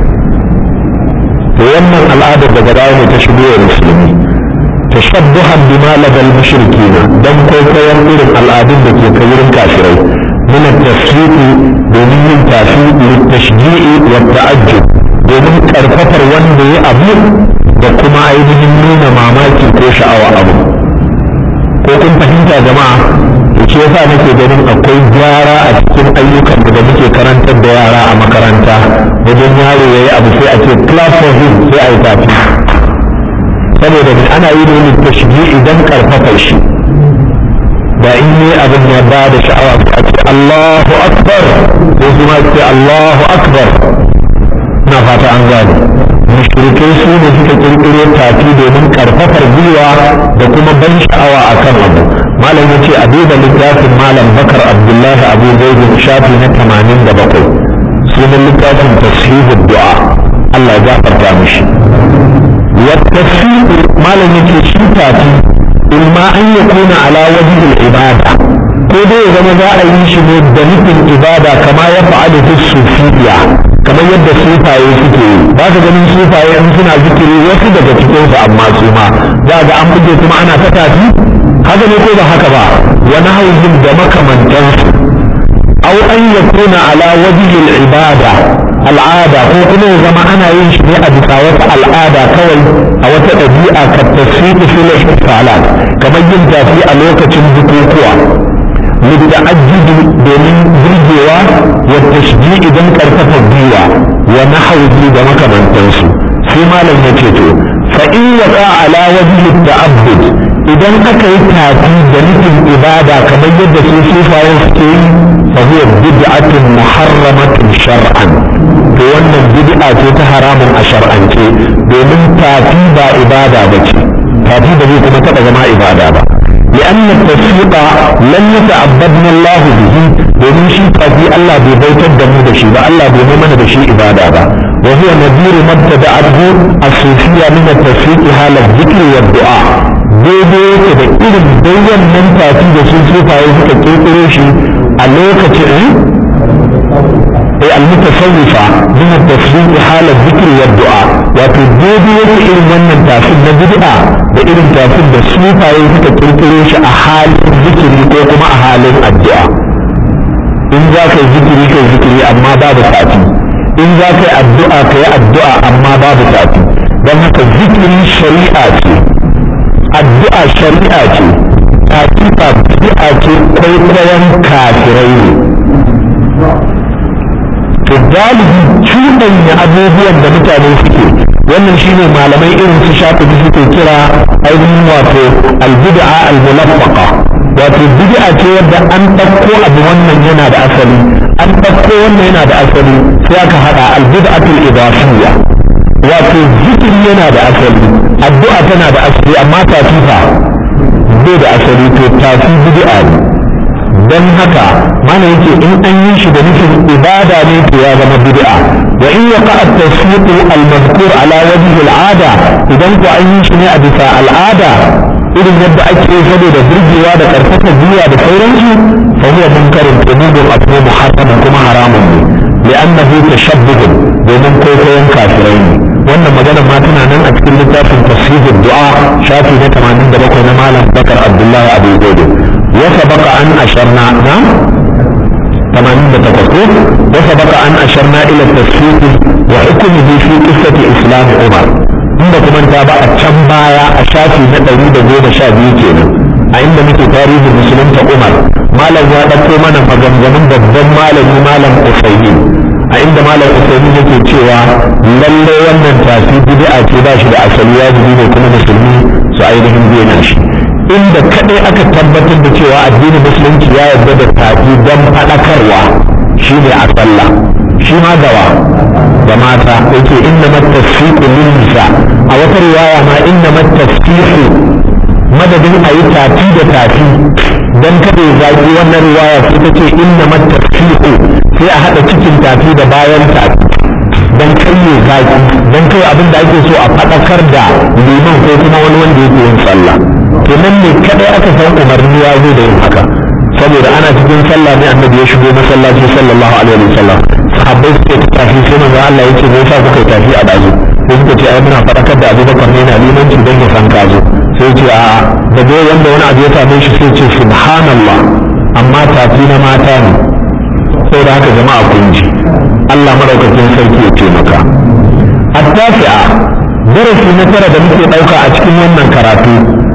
to wannan al'adar daga baya ne ta shigo wa musulmi tashabbuhan bima ladal mushrikin dan kwaikwayon irin al'adun da ke kai wurin kafirai min at-tasfiq domin yin tafi litashji'i wa ta'ajjub domin karfafar wanda ya abu da kuma ainihin nuna mamaki ko sha'awa abu ko kun fahimta jama'a to ce yasa nake ganin akwai gyara a cikin ayyukan da muke karantar da yara a makaranta wajen yaro yayi abu sai a ce clap for him sai a yi tafi saboda ana yi ne tashji idan karfafa shi da in yi abin ya ba da sha'awa sai a ce Allahu akbar sai kuma ce Allahu akbar na fata an gane mushrikai su ne suka kirkiro tafi domin karfafar gwiwa da kuma ban sha'awa a kan abu malam ya ce a duba littafin malam bakar abdullahi abu zaidu shafi na 87 sunan littafin tashihud du'a Allah ya gafarta mishi wa tafsir malam ya ce shi tafi imma an yakuna ala wajhi al-ibada ko dai ya zama za a yi shi ne da nufin ibada kama ya fa'alu fi sufiya kamar yadda sufaye suke yi ba ka ganin sufaye in suna zikiri wasu daga cikin su amma su ma za ga an buge kuma ana ta tafi haka ne ko ba haka ba wani haujin da makamantansu au an yakuna ala wajhi al-ibada al'ada ko kuma ya zama ana yin shi ne a bisa wata al'ada kawai a wata ɗabi'a ka tasfiqu fil ihtifalat kamar yin tafi a lokacin bukukuwa للتعجب domin burgewa wa tashji idan karfafa gwiwa wa nahwi da makamantansu sai malam ya ce to fa in waqa ala wajhi ta'abbud idan aka yi tafi da nufin ibada kamar yadda su sufayen suke yi fa huwa bid'atun muharramatun shar'an to wannan bid'a ce ta haramun a shar'ance domin tafi ba ibada bace tafi ba zai kuma taɓa zama ibada ba لأن التصفيق لن يتعبدنا الله به domin shi tafi Allah bai bautar da mu da shi ba Allah bai mana da shi ibada ba wa huwa nadir mabtada'athu as-sufiyya min at-tasfiq hala dhikri wa du'a daidai yake da irin bayan nan tafi da sun sufaye suka kirkiro shi a lokacin al-mutasawwifa min at-tasfiq hala dhikri wa du'a wato daidai yake irin wannan tafin na bid'a da irin tafin da sufaye suka kirkiro shi a halin zikiri ko kuma a halin addu'a in za ka yi zikiri kai zikiri amma babu tafi in za ka yi addu'a ka yi addu'a amma babu tafi. don haka zikiri shari'a ce, addu'a shari'a ce, tafi ba bid'a ce, kwaikwayon kafirai ne. to galibi cuɗanya abubuwan da mutane suke, wannan shine malamai irin su Shafi'i suke kira ainihin wato al-bid'a al-mulaffaqa, wato bid'a ce wadda an ɗauko abu wannan yana da asali, an ɗauko wannan yana da asali sai aka haɗa al-bid'atul idafiyya, wato zikiri yana da asali, addu'a tana da asali amma tafifa bai da asali, to tafi bid'a ne. don haka mana yake in an yi shi da nufin ibada ne to ya zama bid'a. wa in yaqa at-tasfiq al-madhkur ala wajhi al-'ada, idan ko an yi shi ne a bisa al'ada irin yadda ake yi saboda burgewa da karfafa biya da sauransu, fa huwa munkarin tunubun abu muharram kuma haramun ne, li'annahu tashabbuh, domin kwaikwayon kafirai ne. wannan magana ma tana nan a cikin littafin tasrifud du'a shafi na 87 na malam Bakar Abdullahi Abu Godo. وسبق أن أشرنا نعم 88 وسبق أن أشرنا إلى التسفيق وحكمه في قصة إسلام عمر. عندكم أن تابع الشمبايا أشافي نتري دجود شابي كينا عند مثل تاريخ المسلم عمر ما لم يأتوا منا فجمجمون بالضم ما لم أسيمين عند ما لم أسيمين يكي تشوى للي ومن تاسي بدأ تباشي لأسليات دين كل مسلمين سعيدهم بيناشي. inda kadai aka tabbatar da cewa addinin musulunci ya yarda da tafi don faɗakarwa shi ne a sallah, shi ma gawa da mata yake inna matasfiqu lin nisa, a wata riwaya ma inna matasfiqu madadin a yi tafi da tafi don kada ya zaki, wannan riwaya sai ta ce inna matasfiqu sai a haɗa cikin tafi da bayan tafi don kai ya zaki, don kai abin da ake so a faɗakar da liman ko kuma wani wanda yake yin sallah. to nan ne kadai aka san umarni ya zo da yin haka, saboda ana cikin sallah ne annabi ya shigo masallaci sallallahu alaihi wasallam, sahabbai suke tafi sai manzo Allah yake me yasa kuka tafi a dazu, sai suka ce ai muna fadakar da Abubakar ne na limanci dan ya san ka zo, sai ce a da dai wanda wani abu ya same shi sai ce subhanallah, amma tafi na mata ne. saboda haka jama'a kun ji, Allah madaukakin sarki ya taimaka. at-tasi'a, darasi na tara da muke dauka a cikin wannan karatu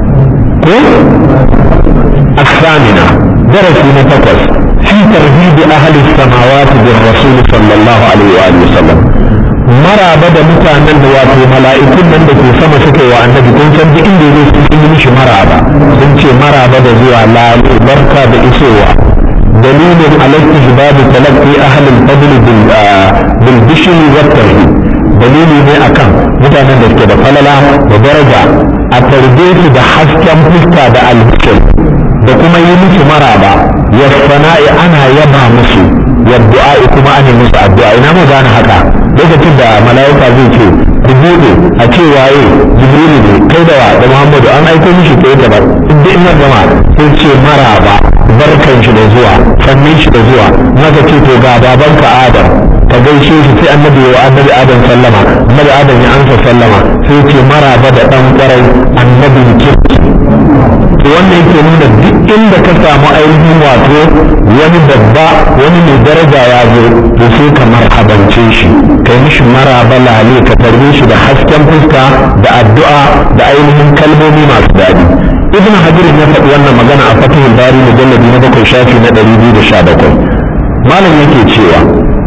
الثامنة، درس نتقص في ترهيب أهل السماوات بالرسول صلى الله عليه وآله وسلم. مرى بدا متانا واتو ملائكون من دكو سما سكي وأنبي كن سنجي إندي نسي مرى بدا سنجي مرى بدا زوا لا بركة بإسوة، دليل على استجباب تلقي أهل الفضل بالبشر والترهيب. dalili ne akan mutanen da suke da falala da daraja a tarbe su da hasken fuska da albishir da kuma yi musu maraba, ya sana'i ana yaba musu, ya du'a'i kuma ana musu addu'a. ina mu gane haka lokacin da mala'ika zai ce ku buɗe a ce waye jibrilu ne kai da wa da muhammadu an aiko mishi kai da ba inda ina gama sai ce maraba barkan shi da zuwa sannin shi da zuwa maka ce to ga babanka adam ka gaishe shi, sai annabi wa annabi adam sallama, annabi adam ya ansa sallama, sai ce maraba da dan kwarai annabin kirki. to wannan yake nuna duk inda ka samu ainihin wato wani babba wani mai daraja ya zo to sai ka marhabance shi, kai mishi maraba lale, ka tarbe shi da hasken fuska da addu'a da ainihin kalmomi masu daɗi. ibn hajar ya faɗi wannan magana a fatihul bari mujalladi na 7 shafi na 217. malam yake cewa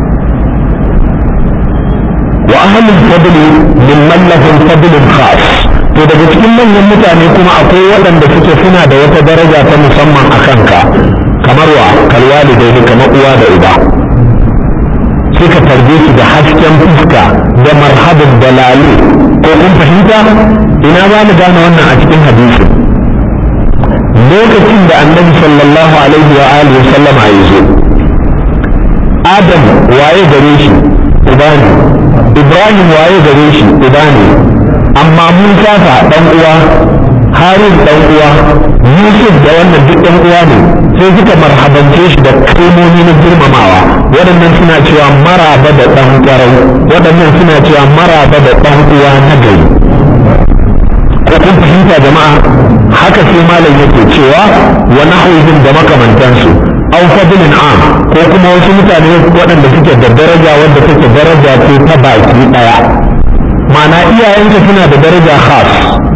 wa ahlul fadl mimman lahum fadlun khas, to daga cikin manyan mutane kuma akwai waɗanda suke suna da wata daraja ta musamman a kanka, kamar wa kalwalidaini, kamar uwa da uba, sai ka tarbe su da hasken fuska da marhabin dalali. ko kun fahimta? ina za mu gane wannan a cikin hadisi? lokacin da annabi sallallahu alaihi wa alihi sallama ya zo, adam waye gare shi uba ne, ibrahim waye gare shi uba ne, amma musa fa dan uwa, harun dan uwa, yusuf da wannan duk dan uwa ne, sai suka marhabance shi da kalmomi na girmamawa. waɗannan suna cewa maraba da dan ƙwarai, waɗannan suna cewa maraba da dan uwa na gari. ko kun fahimta jama'a? haka sai malam yake cewa wa nahwihim da makamantansu aw fadlin am ko kuma wasu mutane waɗanda suke da daraja wanda take daraja ce ta baki daya ma'ana iyayenka suna da daraja khas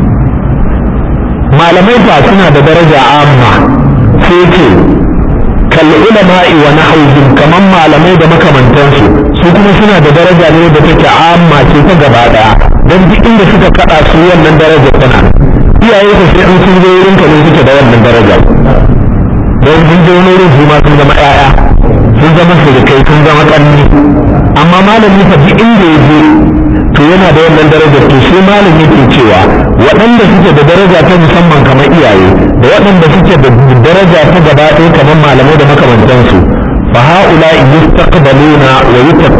malamai fa suna da daraja amma sai ce kal ulama'i wa nahwihim kaman malamai da makamantansu su kuma suna da daraja ne da take amma ce ta gaba daya dan duk inda suka kada su wannan daraja tana iyaye ka sai an sun zo wurin ka ne suke da wannan daraja don sun je wani wurin su ma sun zama ƴaƴa sun zama surukai sun zama ƙanni amma malami fa duk inda ya je to yana da wannan darajar to sai malam yake cewa waɗanda suke da daraja ta musamman kamar iyaye da waɗanda suke da daraja ta gaba ɗaya kamar malamai da makamantansu fa haula yustaqbaluna wa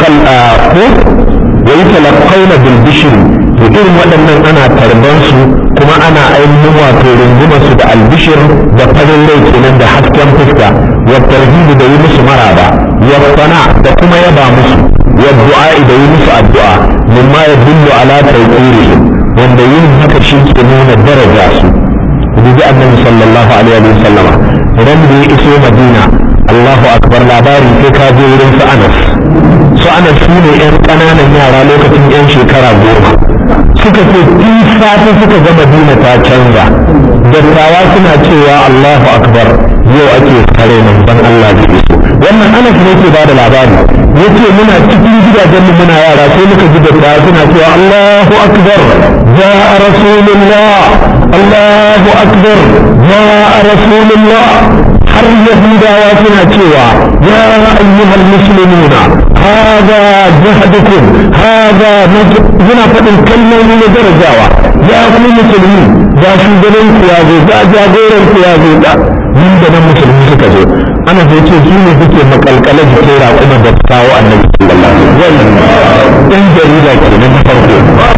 yutalaqawna bil bishr to irin waɗannan ana tarban su kuma ana ainihin wato rungumar su da albishir da farin rai kenan da hasken fuska wa tarhibi da yi musu maraba wa sana da kuma yaba musu wa du'a da yi musu addu'a mimma yadullu ala tawqirihim wanda yin haka shi ke nuna daraja su dubi annabi sallallahu alaihi wa sallama idan da ya iso madina Allahu akbar labari sai ka je wurin su Anas su ne yan ƙananan yara lokacin yan shekara 10 suka ce in safe suka ga madina ta canza dattawa suna cewa Allahu akbar yau ake kare manzon Allah da iso wannan Anas ne ke bada labari yace muna cikin gidajen mu muna yara sai muka ji dattawa suna cewa Allahu akbar jaa rasulullah Allahu akbar jaa rasulullah har yahudawa suna cewa ya ayyuhal muslimuna hada jahdukum hada muna faɗin kalmomi na darajawa ya ku musulmi ga shugaban ku ya zo ga jagoran ku ya zo da nan da nan musulmi suka zo ana sai ce su ne suke makalkala jikin raƙuma da kawo annabi sallallahu alaihi wasallam ɗan jarida kenan na farko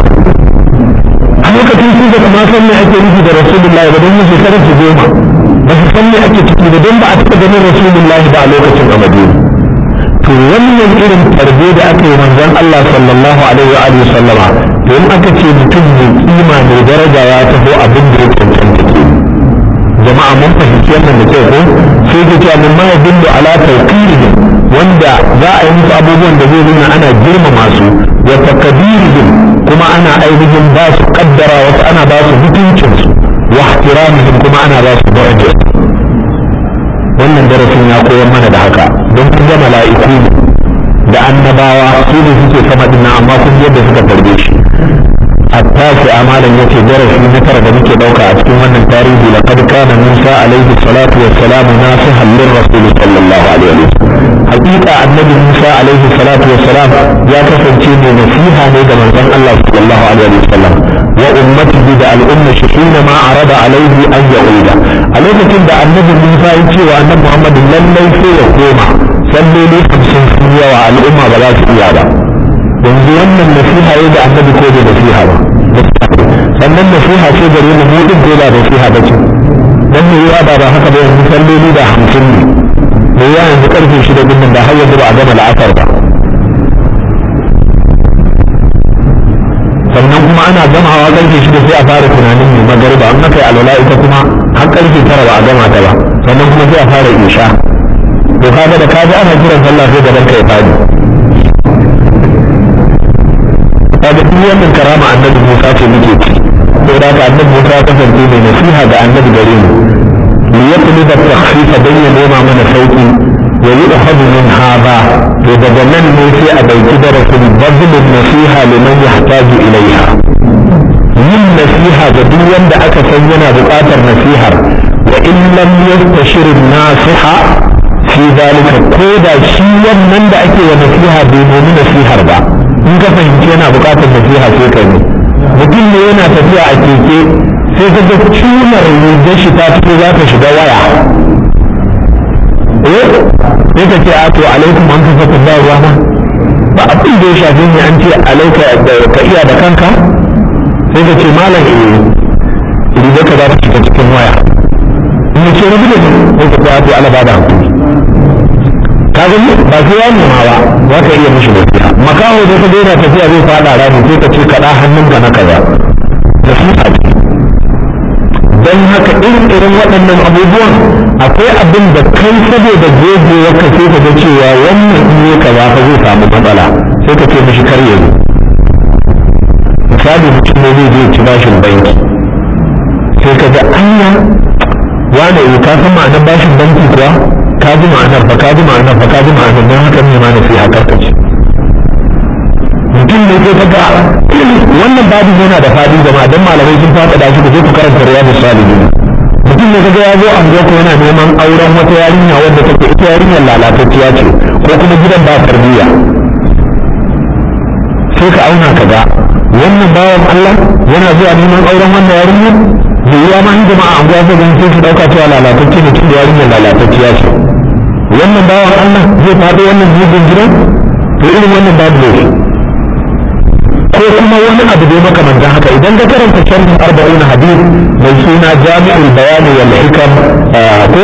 a lokacin su da kuma san me ake nufi da rasulullahi ba don shekarar su 10 ba su san me ake ciki da don ba a taɓa ganin rasulullahi ba a lokacin a madina to wannan irin tarbe da aka yi manzon Allah sallallahu alaihi wa alihi sallama to in aka ce mutum mai kima mai daraja ya taho abin da ya cancanta ke jama'a mun fahimci wannan da kyau ko sai ke cewa min ma yadullu ala tawqirihim wanda za a yi musu abubuwan da zai nuna ana girmama su wa takbirihim kuma ana ainihin ba su kaddara wasu ana ba su mutuncin su wa ihtiramihim kuma ana ba su darajar wannan darasin ya koyar mana da haka don kun ga mala'iku da annabawa su ne suke sama dinnan amma kun yadda suka tarbe shi attasi amalan yake darasi na tara da muke dauka a cikin wannan tarihi laqad kana Musa alaihi salatu wassalam nasihan lirrasul sallallahu alaihi wasallam hakika annabi Musa alaihi salatu wassalam ya kasance ne nasiha ne ga manzon Allah sallallahu alaihi wasallam wa ummatihi da al'umma shi hina ma arada alaihi an yauda a lokacin da annabi Musa ya ce wa annabi Muhammad lallai sai ya koma salloli 50 sun yawa al'umma ba za su iya ba yanzu wannan nasiha ya da annabi ko da nasiha ba sannan nasiha ce gare mu mu din ko ba nasiha ba ce dan ne ya ba haka ba yanzu salloli da 50 ne ya yanzu karfe 6 din da har yanzu ba a gama la'asar ba sannan kuma ana gamawa karfe 6 sai a fara tunanin mai magariba an kai alwala ita kuma har karfe 9 ba a gama ta ba sannan kuma sai a fara isha to kaga da kaji ana kiran sallah sai gaban kai fadi kaga duk wannan karama annabi Musa ce muke ci sai da annabi Musa kasance mai nasiha ga annabi gare mu li yaqlid at-takhfif bayna nema mana sauki wa yu'khadhu min hadha to daga nan ne sai a dauki darasin bazlun nasiha liman yahtaju ilayha yin nasiha ga duk wanda aka san yana buƙatar nasihar wa in lam yastashir an-nasiha fi zalika ko da shi wannan da ake wa nasiha bai nemi nasihar ba in ka fahimci yana buƙatar nasiha sai ka ne mutum ne yana tafiya a keke sai ka ga cunar rigar shi ta fito za ta shiga waya sai ka ce a to alaikum an kafa ta ba ruwa ba abin da ya shafi ne an ce alaika ka iya da kanka sai ka ce malam rigar ka za ta shiga cikin waya in ce rubu da sai ka ce a to ala ba da hankali ka gani ba sai ya nema ba za ka iya mishi nasiha makaho da ka daina tafiya zai fada rami sai ka ce kaɗa hannunka na kaza nasiha ce don haka irin waɗannan abubuwan akwai abin da kai saboda gogewa ka sai ka ga cewa wannan in yi kaza fa zai samu matsala sai ka ce mishi kar ya zo misali mutum ne zai je ci bashin banki sai ka ga anya wane ka san ma'anar bashin banki kuwa ka ji ma'anar fa ka ji ma'anar fa ka ji ma'anar don haka ne ma na sai haka ka ce mutum ne sai ka ga wannan babin yana da fadi jama'a don malamai sun faɗaɗa shi ku je ku karanta riyadus salihin mutum ne kaga ya zo an ko yana neman auren wata yarinya wanda take ita yarinyar lalatacciya ce ko kuma gidan ba tarbiyya sai ka auna ka ga wannan bawan Allah yana zuwa neman auren wannan yarinyar da yiwa ma in jama'a an gwasa don sai su ɗauka cewa lalatacce ne tun da yarinyar lalatacciya ce wannan bawan Allah zai faɗo wannan jirgin gidan to irin wannan babu laifi ko kuma wani abu da makamantan haka idan ka karanta sharhin 40 hadith mai suna jami'ul bayani wal hikam ko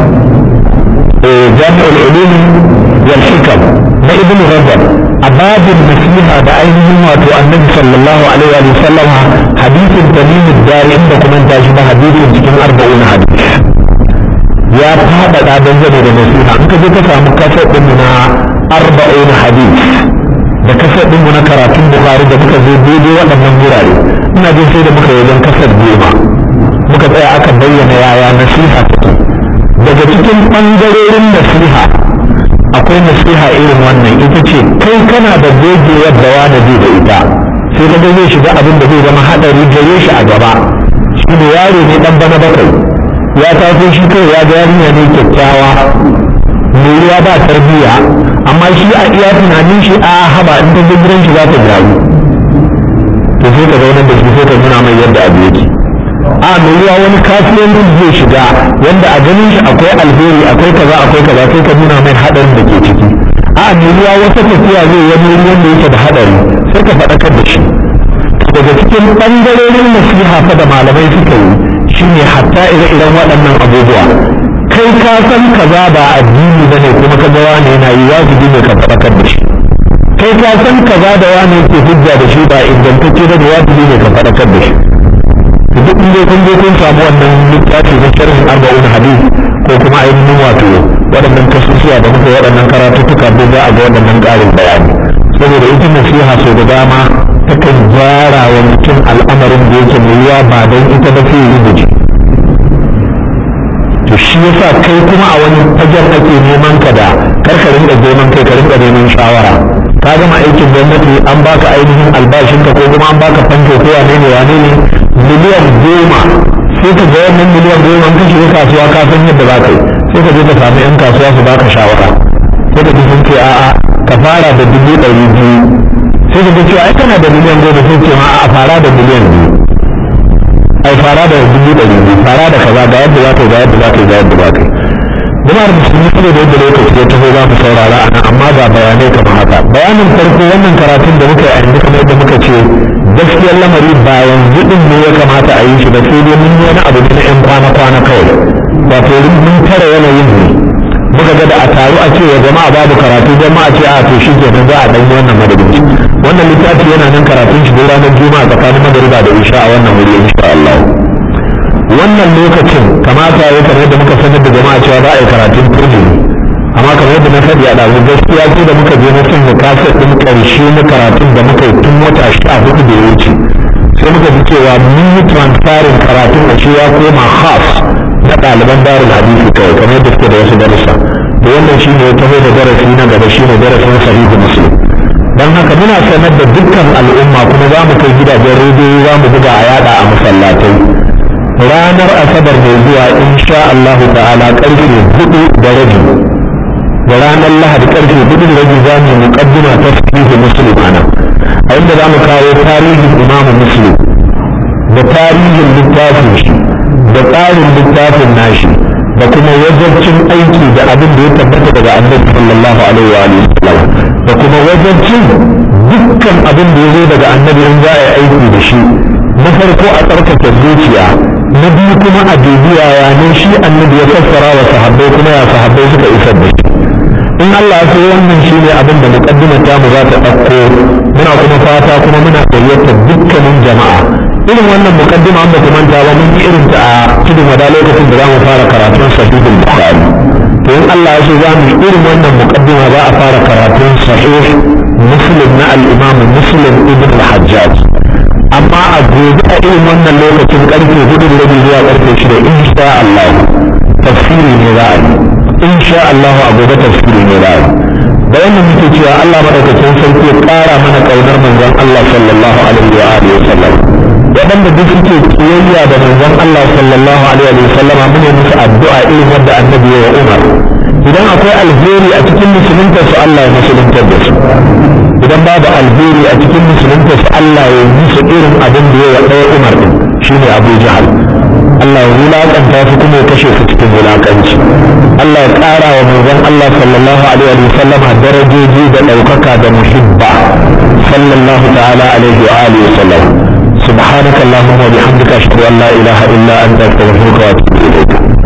jami'ul ulum wal hikam na ibn rajab a babin nasiha da ainihin wato annabi sallallahu alaihi wa sallam hadithin tamim ad-dari inda kuma ta shi ba hadithin cikin 40 hadith ya faɗaɗa dangane da nasiha in ka je ka samu kasar ɗin na 40 hadith da kasar ɗinmu na karatun bukari da muka zo daidai waɗannan wurare ina jin sai da muka wajen kasar 10 muka tsaya aka bayyana yaya nasiha take daga cikin ɓangarorin nasiha akwai nasiha irin wannan ita ce kai kana da gogewar da wani zai da ita sai ka zai shiga abin da zai zama haɗari gare shi a gaba shi ne yaro ne ɗan bana bakwai ya taso shi kai ya ga yarinya ne kyakkyawa mai ruwa ba tarbiyya amma shi a iya tunanin shi a haba in ta gidan shi za ta gyaru to sai ka zaunar da shi sai ka nuna mai yadda abu yake a mai ruwa wani kasuwancin zai shiga wanda a ganin shi akwai alheri akwai kaza sai ka nuna mai haɗarin da ke ciki a mai ruwa wata tafiya zai wani ruwan da yake da haɗari sai ka faɗakar da shi daga cikin ɓangarorin nasiha fa da malamai suka yi shine hatta ire-iren waɗannan abubuwa kai ka san kaza ba addini bane kuma ka ga wani yana yi wajibi ne ka faɗakar da shi kai ka san kaza da wani yake hujja da shi ba ingantacce bane wajibi ne ka faɗakar da shi duk inda kun je kun samu wannan littafi na sharhin 40 hadith ko kuma ainihin wato waɗannan kasusuwa da muka waɗannan karatuttuka duk za a ga waɗannan ƙarin bayani saboda ita nasiha sau da dama takan gyara wa mutum al'amarin da yake mai yiwa ba don ita ba sai yi guji to shi yasa kai kuma a wani fagen ake neman ka da karka rinka neman kai ka rinka neman shawara ka gama aikin gwamnati an baka ainihin albashinka ko kuma an baka fanko ko wane ne miliyan 10 sai ka ga wannan miliyan 10 an kashe kasuwa ka san yadda za ka yi sai ka je ka samu yan kasuwa su baka shawara sai ka ji sun ce a'a ka fara da 200,000 sai ka ga cewa ai kana da miliyan 10 sai ce ma a fara da miliyan 2 ai fara da 200,000 fara da kaza ga yadda za ka yi ga yadda za ka yi ga yadda za ka yi jama'ar musulmi ne da yadda lokaci ya taho za mu saurara a nan amma ga bayanai kamar haka bayanin farko wannan karatun da muka yi a yanzu kamar yadda muka ce gaskiyar lamari ba yanzu din ne ya kamata a yi shi ba sai dai mun yi wani abu na yan kwana-kwana kawai wato mun tara yanayin ne muka ga da a taru a ce wa jama'a babu karatu jama'a ce a to shi kenan za a ɗan yi wannan madadin wannan littafi yana nan karatun shi da ranar juma'a tsakanin magariba da isha a wannan wuri insha Allah wannan lokacin kamata ya kamar da muka sanar da jama'a cewa za a yi karatun turmi amma kamar yadda na faɗi a ɗazu gaskiya ce da muka je na cin kaset ɗin ƙarshe na karatun da muka yi tun wata 14 da ya wuce sai muka ji cewa mun yi transferin karatun a ya koma khas na ɗaliban darul hadisi kawai kamar yadda suke da wasu darussa da wannan shi ne ya taho da darasi na gaba shi ne darasin sahihu muslim don haka muna sanar da dukkan al'umma kuma za mu kai gidajen rediyo za mu buga a yada a masallatai ranar asabar mai zuwa insha Allah ta'ala karfe 4:30 da ranar lahadi karfe 4:30 za mu muqaddima ta sahihu muslim ana a inda za mu kawo tarihin imam muslim da tarihin littafin shi da tsarin littafin nashi da kuma wajabcin aiki da abin da ya tabbata daga annabi sallallahu alaihi wa sallam da kuma wajabcin dukkan abin da ya zo daga annabi in za a yi aiki da shi na farko a tsarkake zuciya na biyu kuma a dubiya yanin shi annabi ya fassara wa sahabbai kuma ya sahabbai suka isar da shi in Allah ya so wannan shi ne abin da muqaddimar ta mu za ta ɗauko muna kuma fata kuma muna gayyatar dukkanin jama'a irin wannan muqaddima an ba ku manta ba mun yi irin ta a tudun wada lokacin da za mu fara karatun sahihul bukhari to in Allah ya so za mu yi irin wannan muqaddima za a fara karatun sahih muslim na al-imam muslim ibn al-hajjaj amma a gobe a irin wannan lokacin karfe 4:30 zuwa karfe 6 insha Allah tafsiri ne za a yi insha Allah a gobe tafsiri ne za a yi da wannan muke cewa Allah madaukakin sarki ya ƙara mana ƙaunar manzon Allah sallallahu alaihi wa alihi wasallam waɗanda duk suke kiyayya da manzon Allah sallallahu alaihi wa sallam mune musu addu'a irin wanda annabi ya Umar idan akwai alheri a cikin musulunta su Allah ya musuluntar da su idan babu alheri a cikin musulunta su Allah ya musu irin abin da ya ɗaya Umar din shine Abu Jahal Allah ya wulaƙanta su kuma ya kashe su cikin wulaƙanci Allah ya ƙara wa manzon Allah sallallahu alaihi wa sallama darajoji da ɗaukaka da muhibba sallallahu ta'ala alaihi wa alihi wa sallam subhanaka allahumma wa bihamdika ashhadu an la ilaha illa anta astaghfiruka wa atubu ilayk